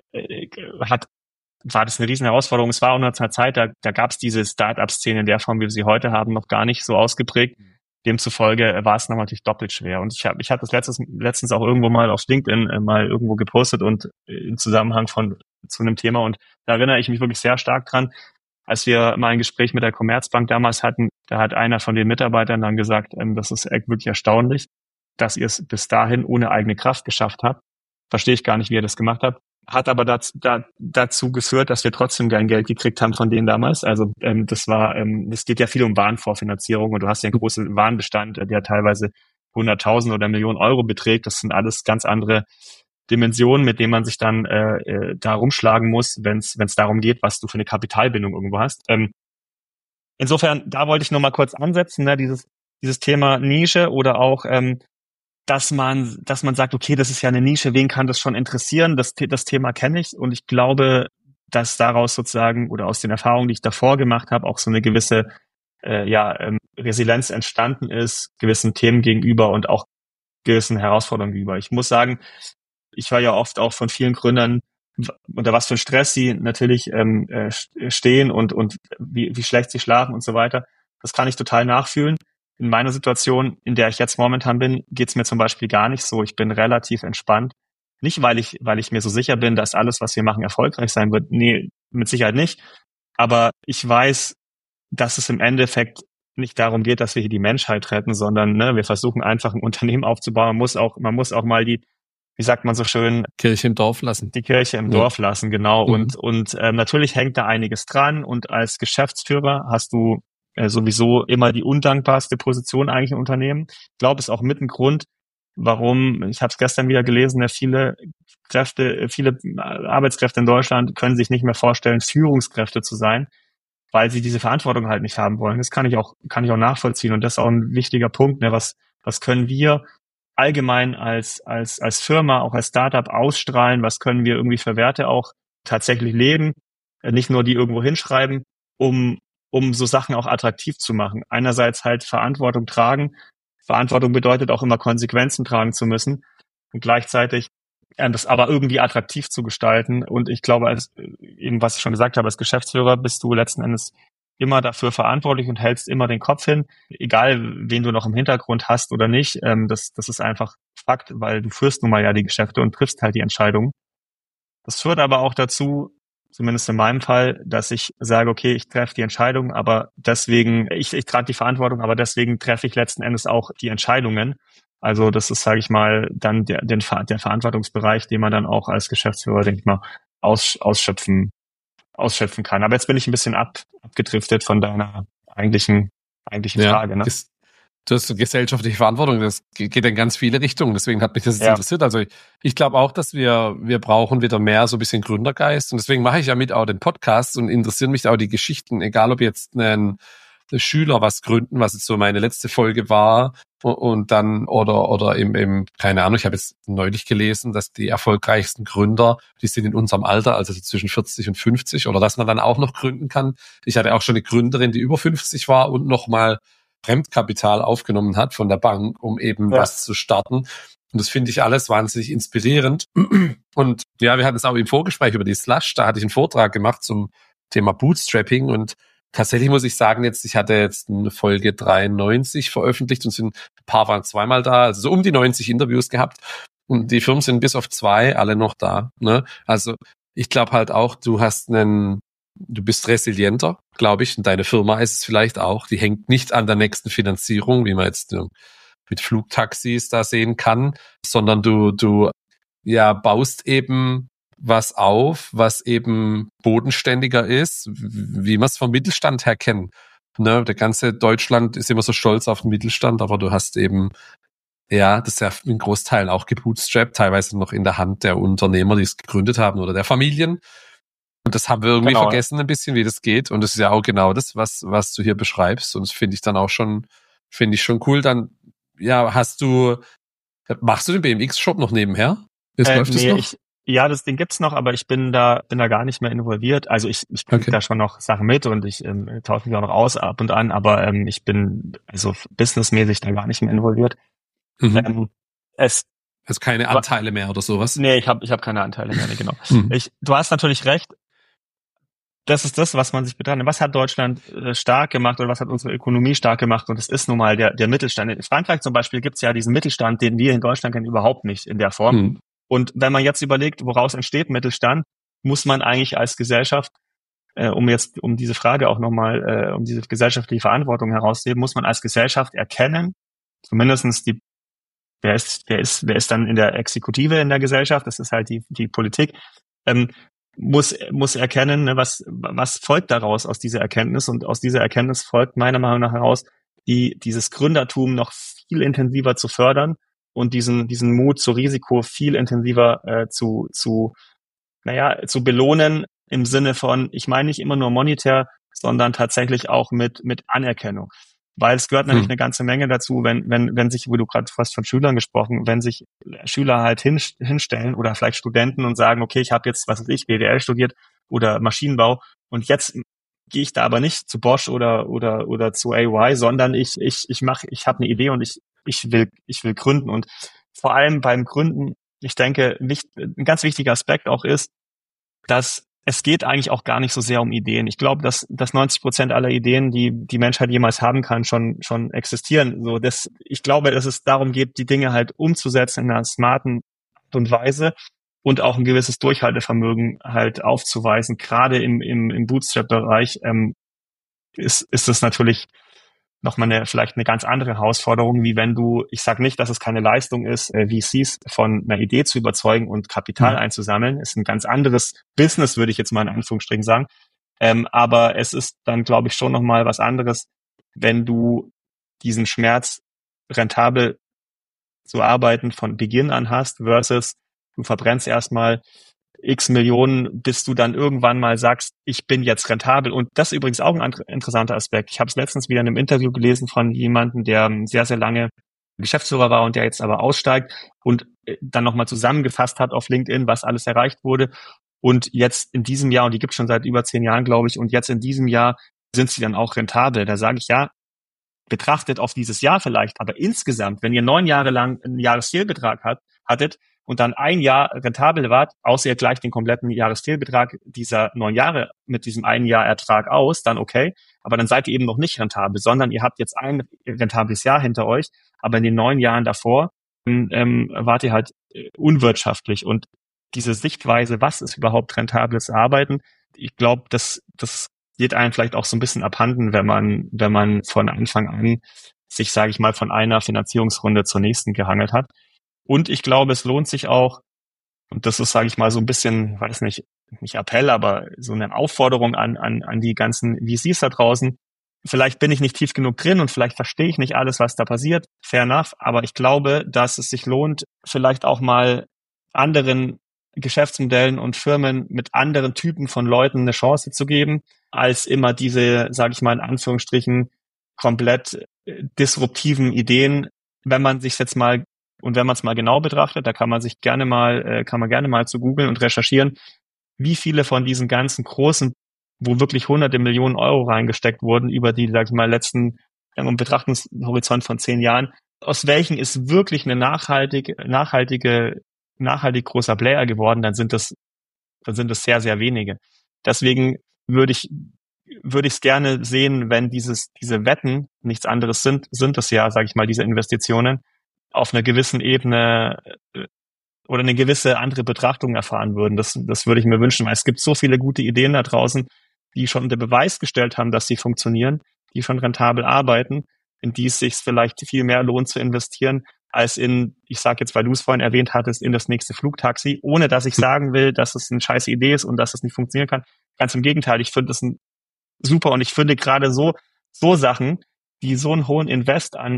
war das eine riesen Herausforderung. Es war auch noch eine Zeit, da gab es diese Start-up-Szene in der Form, wie wir sie heute haben, noch gar nicht so ausgeprägt. Demzufolge war es noch natürlich doppelt schwer. Und ich hatte das letztens auch irgendwo mal auf LinkedIn mal irgendwo gepostet und im Zusammenhang zu einem Thema. Und da erinnere ich mich wirklich sehr stark dran, als wir mal ein Gespräch mit der Commerzbank damals hatten, da hat einer von den Mitarbeitern dann gesagt, das ist wirklich erstaunlich, dass ihr es bis dahin ohne eigene Kraft geschafft habt. Verstehe ich gar nicht, wie ihr das gemacht habt. Hat aber dazu geführt, dass wir trotzdem kein Geld gekriegt haben von denen damals. Also es geht ja viel um Warenvorfinanzierung und du hast ja einen großen Warenbestand, der teilweise 100.000 oder Millionen Euro beträgt. Das sind alles ganz andere Dimensionen, mit denen man sich dann da rumschlagen muss, wenn es darum geht, was du für eine Kapitalbindung irgendwo hast. Insofern, da wollte ich noch mal kurz ansetzen, ne, dieses Thema Nische oder auch dass man sagt, okay, das ist ja eine Nische, wen kann das schon interessieren? Das Thema kenne ich und ich glaube, dass daraus sozusagen oder aus den Erfahrungen, die ich davor gemacht habe, auch so eine gewisse Resilienz entstanden ist, gewissen Themen gegenüber und auch gewissen Herausforderungen gegenüber. Ich muss sagen, ich höre ja oft auch von vielen Gründern, unter was für Stress sie natürlich stehen und wie schlecht sie schlafen und so weiter. Das kann ich total nachfühlen. In meiner Situation, in der ich jetzt momentan bin, geht's mir zum Beispiel gar nicht so. Ich bin relativ entspannt. Nicht, weil ich mir so sicher bin, dass alles, was wir machen, erfolgreich sein wird. Nee, mit Sicherheit nicht. Aber ich weiß, dass es im Endeffekt nicht darum geht, dass wir hier die Menschheit retten, sondern wir versuchen einfach ein Unternehmen aufzubauen. Man muss auch mal wie sagt man so schön, Kirche im Dorf lassen. Die Kirche im Dorf lassen, genau. Und natürlich hängt da einiges dran. Und als Geschäftsführer hast du sowieso immer die undankbarste Position eigentlich im Unternehmen. Ich glaube, es ist auch mit ein Grund, warum, ich habe es gestern wieder gelesen, viele Arbeitskräfte in Deutschland können sich nicht mehr vorstellen, Führungskräfte zu sein. weil sie diese Verantwortung halt nicht haben wollen. Das kann ich auch nachvollziehen. Und das ist auch ein wichtiger Punkt, ne? Was können wir allgemein als Firma, auch als Startup ausstrahlen? Was können wir irgendwie für Werte auch tatsächlich leben? Nicht nur die irgendwo hinschreiben, um so Sachen auch attraktiv zu machen. Einerseits halt Verantwortung tragen. Verantwortung bedeutet auch immer Konsequenzen tragen zu müssen und gleichzeitig das aber irgendwie attraktiv zu gestalten. Und ich glaube, eben was ich schon gesagt habe, als Geschäftsführer bist du letzten Endes immer dafür verantwortlich und hältst immer den Kopf hin, egal wen du noch im Hintergrund hast oder nicht. Das ist einfach Fakt, weil du führst nun mal ja die Geschäfte und triffst halt die Entscheidungen. Das führt aber auch dazu, zumindest in meinem Fall, dass ich sage, okay, ich treffe die Entscheidung, aber deswegen, ich trage die Verantwortung, aber deswegen treffe ich letzten Endes auch die Entscheidungen. Also das ist, sage ich mal, dann der Verantwortungsbereich, den man dann auch als Geschäftsführer, denke ich mal, ausschöpfen kann. Aber jetzt bin ich ein bisschen abgedriftet von deiner eigentlichen Frage. Ne? Das ist gesellschaftliche Verantwortung, das geht in ganz viele Richtungen, deswegen hat mich das jetzt interessiert. Also ich glaube auch, dass wir brauchen wieder mehr so ein bisschen Gründergeist und deswegen mache ich ja mit auch den Podcast und interessieren mich auch die Geschichten, egal ob jetzt ein Schüler was gründen, was jetzt so meine letzte Folge war und dann oder im keine Ahnung, ich habe jetzt neulich gelesen, dass die erfolgreichsten Gründer, die sind in unserem Alter, also zwischen 40 und 50 oder dass man dann auch noch gründen kann. Ich hatte auch schon eine Gründerin, die über 50 war und nochmal Fremdkapital aufgenommen hat von der Bank, um eben was zu starten. Und das finde ich alles wahnsinnig inspirierend. Und ja, wir hatten es auch im Vorgespräch über die Slush, da hatte ich einen Vortrag gemacht zum Thema Bootstrapping und tatsächlich muss ich sagen, ich hatte jetzt eine Folge 93 veröffentlicht und ein paar waren zweimal da, also so um die 90 Interviews gehabt und die Firmen sind bis auf 2 alle noch da. Ne? Also ich glaube halt auch, du bist resilienter, glaube ich, und deine Firma ist es vielleicht auch. Die hängt nicht an der nächsten Finanzierung, wie man jetzt mit Flugtaxis da sehen kann, sondern du baust eben was auf, was eben bodenständiger ist, wie man es vom Mittelstand her kennt. Ne, der ganze Deutschland ist immer so stolz auf den Mittelstand, aber du hast eben, das ist ja in Großteilen auch gebootstrapped, teilweise noch in der Hand der Unternehmer, die es gegründet haben oder der Familien. Und das haben wir irgendwie vergessen ein bisschen, wie das geht. Und das ist ja auch genau das, was du hier beschreibst. Und das finde ich dann auch schon cool. Dann, machst du den BMX-Shop noch nebenher? Läuft das noch? Das Ding gibt's noch, aber ich bin da gar nicht mehr involviert. Also ich kriege da schon noch Sachen mit und ich tausche mich auch noch aus ab und an, aber ich bin also businessmäßig da gar nicht mehr involviert. Mhm. Also keine Anteile mehr oder sowas? Nee, ich hab keine Anteile mehr, genau. Du hast natürlich recht. Das ist das, was man sich betrachtet. Was hat Deutschland stark gemacht oder was hat unsere Ökonomie stark gemacht? Und das ist nun mal der Mittelstand. In Frankreich zum Beispiel gibt's ja diesen Mittelstand, den wir in Deutschland kennen, überhaupt nicht in der Form. Und wenn man jetzt überlegt, woraus entsteht Mittelstand, muss man eigentlich als Gesellschaft, um diese Frage auch nochmal, um diese gesellschaftliche Verantwortung herauszuheben, muss man als Gesellschaft erkennen, zumindestens wer ist dann in der Exekutive in der Gesellschaft, das ist halt die Politik, muss erkennen, ne, was folgt daraus aus dieser Erkenntnis, und aus dieser Erkenntnis folgt meiner Meinung nach heraus, dieses Gründertum noch viel intensiver zu fördern und diesen Mut zu Risiko viel intensiver zu belohnen, im Sinne von, ich meine nicht immer nur monetär, sondern tatsächlich auch mit Anerkennung. Weil es gehört nämlich eine ganze Menge dazu, wenn sich, wie du gerade fast von Schülern gesprochen, wenn sich Schüler halt hinstellen oder vielleicht Studenten und sagen, okay, ich habe jetzt, was weiß ich, BWL studiert oder Maschinenbau und jetzt gehe ich da aber nicht zu Bosch oder zu AY, sondern ich habe eine Idee und ich will gründen. Und vor allem beim Gründen, ich denke, ein ganz wichtiger Aspekt auch ist, dass es geht eigentlich auch gar nicht so sehr um Ideen. Ich glaube, dass 90% aller Ideen, die Menschheit jemals haben kann, schon existieren. Ich glaube, dass es darum geht, die Dinge halt umzusetzen in einer smarten Art und Weise und auch ein gewisses Durchhaltevermögen halt aufzuweisen. Gerade im Bootstrap-Bereich ist das natürlich nochmal vielleicht eine ganz andere Herausforderung, wie wenn ich sage nicht, dass es keine Leistung ist, VCs von einer Idee zu überzeugen und Kapital einzusammeln. Ist ein ganz anderes Business, würde ich jetzt mal in Anführungsstrichen sagen. Aber es ist dann, glaube ich, schon nochmal was anderes, wenn du diesen Schmerz rentabel zu arbeiten von Beginn an hast, versus du verbrennst erstmal x Millionen, bis du dann irgendwann mal sagst, ich bin jetzt rentabel. Und das ist übrigens auch ein interessanter Aspekt. Ich habe es letztens wieder in einem Interview gelesen von jemandem, der sehr, sehr lange Geschäftsführer war und der jetzt aber aussteigt und dann nochmal zusammengefasst hat auf LinkedIn, was alles erreicht wurde. Und jetzt in diesem Jahr, und die gibt es schon seit über 10 Jahren, glaube ich, und jetzt in diesem Jahr sind sie dann auch rentabel. Da sage ich, ja, betrachtet auf dieses Jahr vielleicht, aber insgesamt, wenn ihr 9 Jahre lang einen Jahreszielbetrag hattet und dann ein Jahr rentabel wart, außer ihr gleicht den kompletten Jahreszielbetrag dieser 9 Jahre mit diesem einen Jahr Ertrag aus, dann okay. Aber dann seid ihr eben noch nicht rentabel, sondern ihr habt jetzt ein rentables Jahr hinter euch, aber in den 9 Jahren davor wart ihr halt unwirtschaftlich. Und diese Sichtweise, was ist überhaupt rentables Arbeiten, ich glaube, das geht einem vielleicht auch so ein bisschen abhanden, wenn man von Anfang an sich, sage ich mal, von einer Finanzierungsrunde zur nächsten gehangelt hat. Und ich glaube, es lohnt sich auch, und das ist, sage ich mal, so ein bisschen, weiß nicht Appell, aber so eine Aufforderung an die ganzen VCs da draußen. Vielleicht bin ich nicht tief genug drin und vielleicht verstehe ich nicht alles, was da passiert. Fair enough. Aber ich glaube, dass es sich lohnt, vielleicht auch mal anderen Geschäftsmodellen und Firmen mit anderen Typen von Leuten eine Chance zu geben, als immer diese, sage ich mal in Anführungsstrichen, komplett disruptiven Ideen. Wenn man sich jetzt mal und wenn man es mal genau betrachtet, da kann man gerne mal zu googeln und recherchieren, wie viele von diesen ganzen großen, wo wirklich hunderte Millionen Euro reingesteckt wurden über die, sag ich mal, letzten Betrachtungshorizont von 10 Jahren, aus welchen ist wirklich eine nachhaltig großer Player geworden, dann sind das sehr, sehr wenige. Deswegen würde ich es gerne sehen, wenn diese Wetten nichts anderes sind es ja, sage ich mal, diese Investitionen auf einer gewissen Ebene oder eine gewisse andere Betrachtung erfahren würden. Das würde ich mir wünschen, weil es gibt so viele gute Ideen da draußen, die schon unter Beweis gestellt haben, dass sie funktionieren, die schon rentabel arbeiten, in die es sich vielleicht viel mehr lohnt zu investieren, als ich sage jetzt, weil du es vorhin erwähnt hattest, in das nächste Flugtaxi, ohne dass ich sagen will, dass es eine scheiße Idee ist und dass es nicht funktionieren kann. Ganz im Gegenteil, ich finde es super und ich finde gerade so Sachen, die so einen hohen Invest an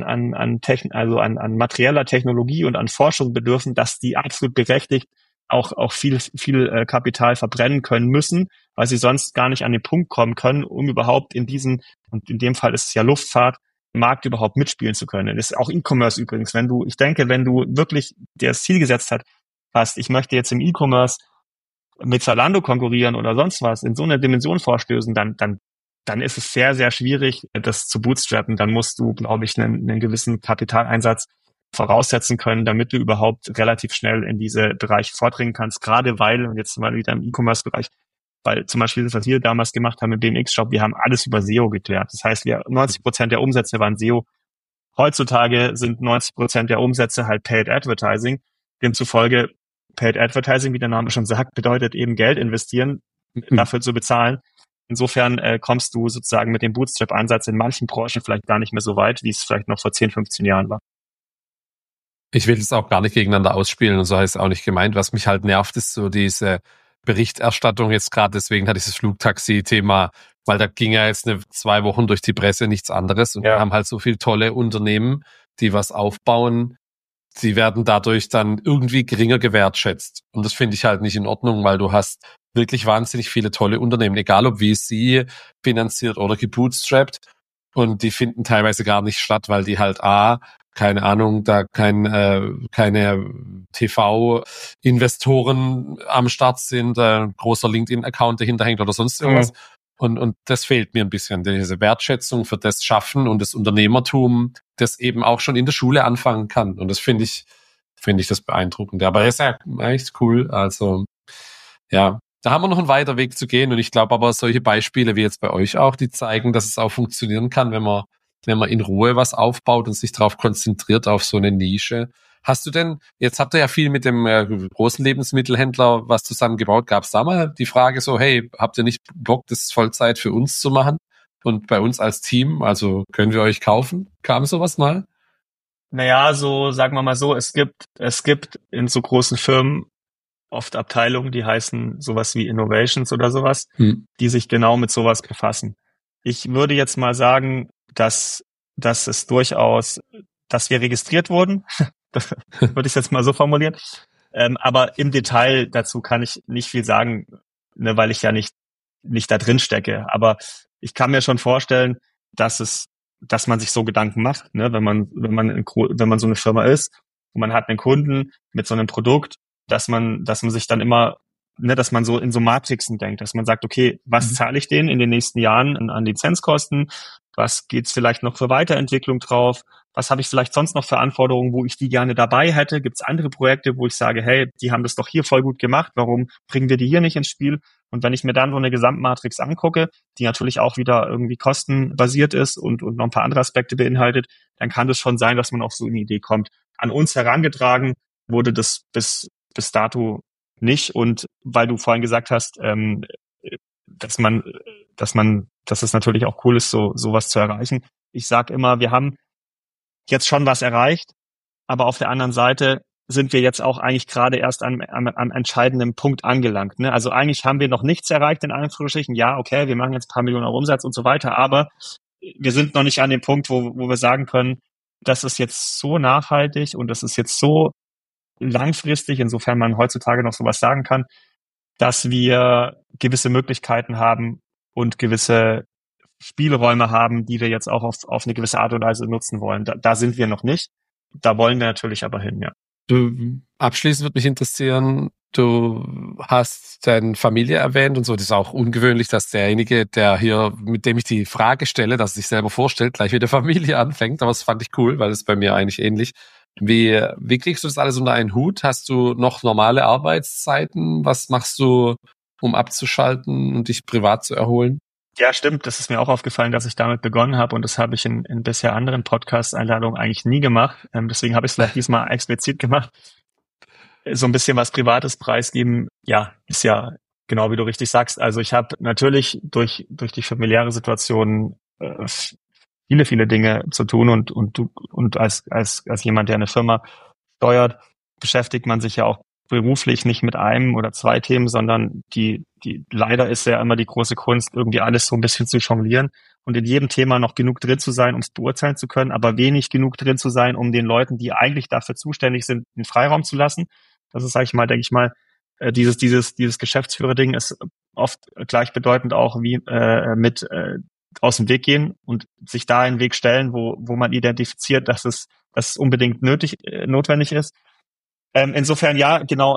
materieller Technologie und an Forschung bedürfen, dass die absolut berechtigt auch viel Kapital verbrennen können müssen, weil sie sonst gar nicht an den Punkt kommen können, um überhaupt in diesem, und in dem Fall ist es ja Luftfahrt, Markt überhaupt mitspielen zu können. Das ist auch E-Commerce übrigens. Wenn du wirklich dir das Ziel gesetzt hast, ich möchte jetzt im E-Commerce mit Zalando konkurrieren oder sonst was, in so einer Dimension vorstößen, dann ist es sehr, sehr schwierig, das zu bootstrappen. Dann musst du, glaube ich, einen gewissen Kapitaleinsatz voraussetzen können, damit du überhaupt relativ schnell in diese Bereiche vordringen kannst. Gerade weil, und jetzt mal wieder im E-Commerce-Bereich, weil zum Beispiel das, was wir damals gemacht haben mit BMX Shop, wir haben alles über SEO geklärt. Das heißt, 90% der Umsätze waren SEO. Heutzutage sind 90% der Umsätze halt Paid Advertising. Demzufolge Paid Advertising, wie der Name schon sagt, bedeutet eben Geld investieren, dafür zu bezahlen. Insofern kommst du sozusagen mit dem Bootstrap-Ansatz in manchen Branchen vielleicht gar nicht mehr so weit, wie es vielleicht noch vor 10, 15 Jahren war. Ich will es auch gar nicht gegeneinander ausspielen und so heißt es auch nicht gemeint. Was mich halt nervt, ist so diese Berichterstattung jetzt gerade. Deswegen hatte ich das Flugtaxi-Thema, weil da ging ja jetzt 2 Wochen durch die Presse nichts anderes und wir haben halt so viele tolle Unternehmen, die was aufbauen. Sie werden dadurch dann irgendwie geringer gewertschätzt. Und das finde ich halt nicht in Ordnung, weil du hast wirklich wahnsinnig viele tolle Unternehmen, egal ob VC finanziert oder gebootstrapped. Und die finden teilweise gar nicht statt, weil die halt keine Ahnung, da keine TV-Investoren am Start sind, ein großer LinkedIn-Account dahinter hängt oder sonst irgendwas. Und das fehlt mir ein bisschen, diese Wertschätzung für das Schaffen und das Unternehmertum, das eben auch schon in der Schule anfangen kann. Und das finde ich das beeindruckend. Aber das ist ja echt cool. Also, ja, da haben wir noch einen weiter Weg zu gehen. Und ich glaube aber, solche Beispiele wie jetzt bei euch auch, die zeigen, dass es auch funktionieren kann, wenn man in Ruhe was aufbaut und sich darauf konzentriert, auf so eine Nische. Hast du denn, jetzt habt ihr ja viel mit dem großen Lebensmittelhändler was zusammengebaut. Gab es da mal die Frage so, hey, habt ihr nicht Bock, das Vollzeit für uns zu machen? Und bei uns als Team, also können wir euch kaufen? Kam sowas mal? Naja, so sagen wir mal so, es gibt in so großen Firmen oft Abteilungen, die heißen sowas wie Innovations oder sowas, die sich genau mit sowas befassen. Ich würde jetzt mal sagen, dass es durchaus, dass wir registriert wurden, das würde ich jetzt mal so formulieren, Aber im Detail dazu kann ich nicht viel sagen, ne, weil ich ja nicht da drin stecke. Aber ich kann mir schon vorstellen, dass man sich so Gedanken macht, ne, wenn man so eine Firma ist und man hat einen Kunden mit so einem Produkt, dass man sich dann immer, ne, dass man so in so Matrixen denkt, dass man sagt, okay, was zahle ich denen in den nächsten Jahren an Lizenzkosten? Was geht's vielleicht noch für Weiterentwicklung drauf? Was habe ich vielleicht sonst noch für Anforderungen, wo ich die gerne dabei hätte? Gibt es andere Projekte, wo ich sage, hey, die haben das doch hier voll gut gemacht, warum bringen wir die hier nicht ins Spiel? Und wenn ich mir dann so eine Gesamtmatrix angucke, die natürlich auch wieder irgendwie kostenbasiert ist und noch ein paar andere Aspekte beinhaltet, dann kann das schon sein, dass man auf so eine Idee kommt. An uns herangetragen wurde das bis dato nicht. Und weil du vorhin gesagt hast, dass es natürlich auch cool ist, sowas zu erreichen. Ich sag immer, wir haben jetzt schon was erreicht, aber auf der anderen Seite sind wir jetzt auch eigentlich gerade erst am entscheidenden Punkt angelangt. Ne? Also eigentlich haben wir noch nichts erreicht, in Anführungsstrichen. Ja, okay, wir machen jetzt ein paar Millionen Euro Umsatz und so weiter, aber wir sind noch nicht an dem Punkt, wo wir sagen können, das ist jetzt so nachhaltig und das ist jetzt so langfristig, insofern man heutzutage noch sowas sagen kann, dass wir gewisse Möglichkeiten haben und gewisse Spielräume haben, die wir jetzt auch auf eine gewisse Art und Weise nutzen wollen. Da sind wir noch nicht. Da wollen wir natürlich aber hin, ja. Abschließend würde mich interessieren, du hast deine Familie erwähnt und so. Das ist auch ungewöhnlich, dass derjenige, mit dem ich die Frage stelle, dass er sich selber vorstellt, gleich mit der Familie anfängt. Aber das fand ich cool, weil es bei mir eigentlich ähnlich. Wie kriegst du das alles unter einen Hut? Hast du noch normale Arbeitszeiten? Was machst du, um abzuschalten und dich privat zu erholen? Ja, stimmt. Das ist mir auch aufgefallen, dass ich damit begonnen habe und das habe ich in bisher anderen Podcast-Einladungen eigentlich nie gemacht. Deswegen habe ich es vielleicht diesmal explizit gemacht. So ein bisschen was Privates preisgeben, ja, ist ja genau wie du richtig sagst. Also ich habe natürlich durch die familiäre Situation viele Dinge zu tun und als jemand, der eine Firma steuert, beschäftigt man sich ja auch beruflich nicht mit einem oder zwei Themen, sondern die leider ist ja immer die große Kunst, irgendwie alles so ein bisschen zu jonglieren und in jedem Thema noch genug drin zu sein, um es beurteilen zu können, aber wenig genug drin zu sein, um den Leuten, die eigentlich dafür zuständig sind, den Freiraum zu lassen. Das ist, denke ich mal, dieses Geschäftsführer-Ding ist oft gleichbedeutend auch wie mit aus dem Weg gehen und sich da einen Weg stellen, wo man identifiziert, dass es unbedingt notwendig ist. Insofern ja, genau.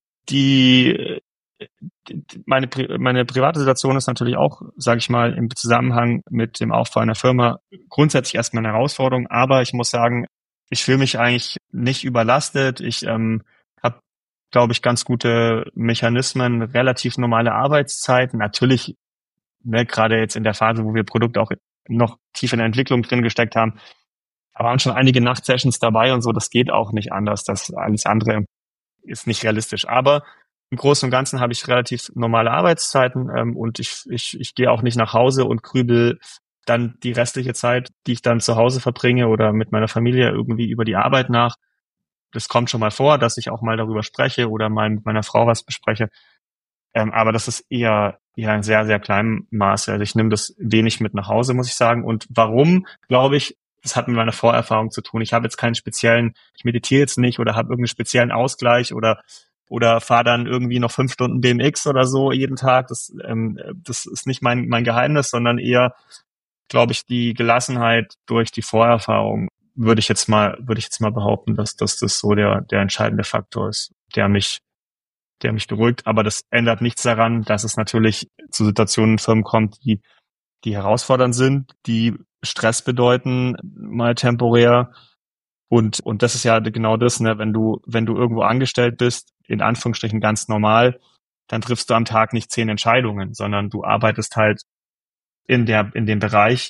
Meine private Situation ist natürlich auch, sage ich mal, im Zusammenhang mit dem Aufbau einer Firma grundsätzlich erstmal eine Herausforderung. Aber ich muss sagen, ich fühle mich eigentlich nicht überlastet. Ich habe, glaube ich, ganz gute Mechanismen, relativ normale Arbeitszeiten. Natürlich, ne, gerade jetzt in der Phase, wo wir Produkte auch noch tief in der Entwicklung drin gesteckt haben, aber waren schon einige Nachtsessions dabei und so. Das geht auch nicht anders. Das alles andere ist nicht realistisch. Aber im Großen und Ganzen habe ich relativ normale Arbeitszeiten und ich gehe auch nicht nach Hause und grübel dann die restliche Zeit, die ich dann zu Hause verbringe oder mit meiner Familie irgendwie über die Arbeit nach. Das kommt schon mal vor, dass ich auch mal darüber spreche oder mal mit meiner Frau was bespreche. Aber das ist eher in sehr, sehr kleinem Maße. Also ich nehme das wenig mit nach Hause, muss ich sagen. Und warum, glaube ich, das hat mit meiner Vorerfahrung zu tun. Ich habe jetzt keinen speziellen, ich meditiere jetzt nicht oder habe irgendeinen speziellen Ausgleich oder fahre dann irgendwie noch 5 Stunden BMX oder so jeden Tag. Das ist nicht mein Geheimnis, sondern eher, glaube ich, die Gelassenheit durch die Vorerfahrung, würde ich jetzt mal behaupten, dass das so der entscheidende Faktor ist, der mich beruhigt. Aber das ändert nichts daran, dass es natürlich zu Situationen in Firmen kommt, die herausfordernd sind, die Stress bedeuten, mal temporär. Und das ist ja genau das, ne, wenn du irgendwo angestellt bist, in Anführungsstrichen ganz normal, dann triffst du am Tag nicht 10 Entscheidungen, sondern du arbeitest halt in dem Bereich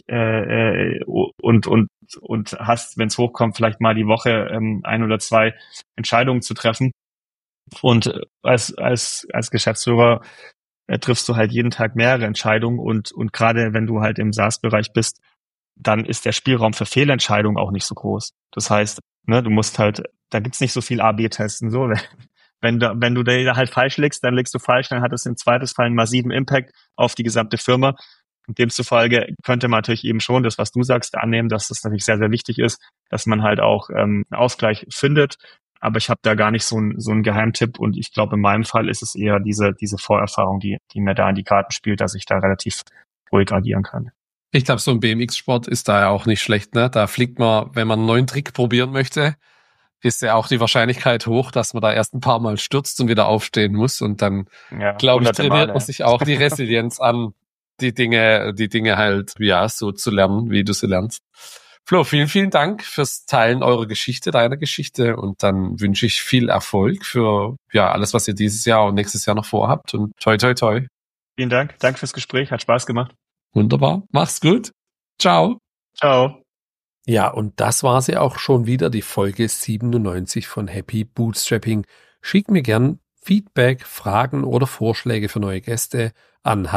und hast, wenn es hochkommt, vielleicht mal die Woche 1 oder 2 Entscheidungen zu treffen. Und als Geschäftsführer triffst du halt jeden Tag mehrere Entscheidungen und gerade wenn du halt im SaaS-Bereich bist, dann ist der Spielraum für Fehlentscheidungen auch nicht so groß. Das heißt, ne, du musst halt, da gibt's nicht so viel A/B-Testen. So, wenn du da halt falsch liegst, dann liegst du falsch, dann hat es im Zweifelsfall einen massiven Impact auf die gesamte Firma. Und demzufolge könnte man natürlich eben schon das, was du sagst, annehmen, dass das natürlich sehr, sehr wichtig ist, dass man halt auch einen Ausgleich findet. Aber ich habe da gar nicht so einen Geheimtipp und ich glaube, in meinem Fall ist es eher diese Vorerfahrung, die mir da in die Karten spielt, dass ich da relativ ruhig agieren kann. Ich glaube, so ein BMX-Sport ist da ja auch nicht schlecht, ne? Da fliegt man, wenn man einen neuen Trick probieren möchte, ist ja auch die Wahrscheinlichkeit hoch, dass man da erst ein paar Mal stürzt und wieder aufstehen muss. Und dann, glaube ich, trainiert man sich auch die Resilienz an, die Dinge halt, ja, so zu lernen, wie du sie lernst. Flo, vielen, vielen Dank fürs Teilen eurer Geschichte, deiner Geschichte. Und dann wünsche ich viel Erfolg für, ja, alles, was ihr dieses Jahr und nächstes Jahr noch vorhabt. Und toi, toi, toi. Vielen Dank. Danke fürs Gespräch. Hat Spaß gemacht. Wunderbar. Mach's gut. Ciao. Ciao. Ja, und das war sie auch schon wieder, die Folge 97 von Happy Bootstrapping. Schickt mir gern Feedback, Fragen oder Vorschläge für neue Gäste an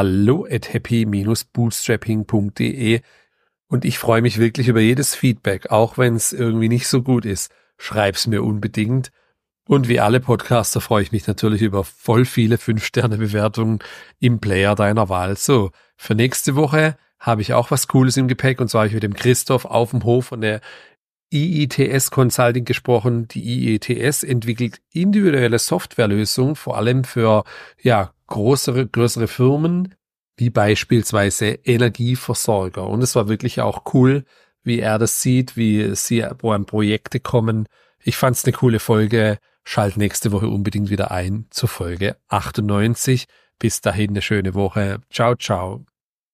hallo@happy-bootstrapping.de und ich freue mich wirklich über jedes Feedback, auch wenn es irgendwie nicht so gut ist. Schreib's mir unbedingt. Und wie alle Podcaster freue ich mich natürlich über voll viele 5-Sterne-Bewertungen im Player deiner Wahl. So, für nächste Woche habe ich auch was Cooles im Gepäck und zwar habe ich mit dem Christoph auf dem Hof von der IITS Consulting gesprochen. Die IITS entwickelt individuelle Softwarelösungen, vor allem für größere Firmen, wie beispielsweise Energieversorger. Und es war wirklich auch cool, wie er das sieht, wie sie an Projekte kommen. Ich fand es eine coole Folge. Schalt nächste Woche unbedingt wieder ein zur Folge 98. Bis dahin eine schöne Woche. Ciao, ciao.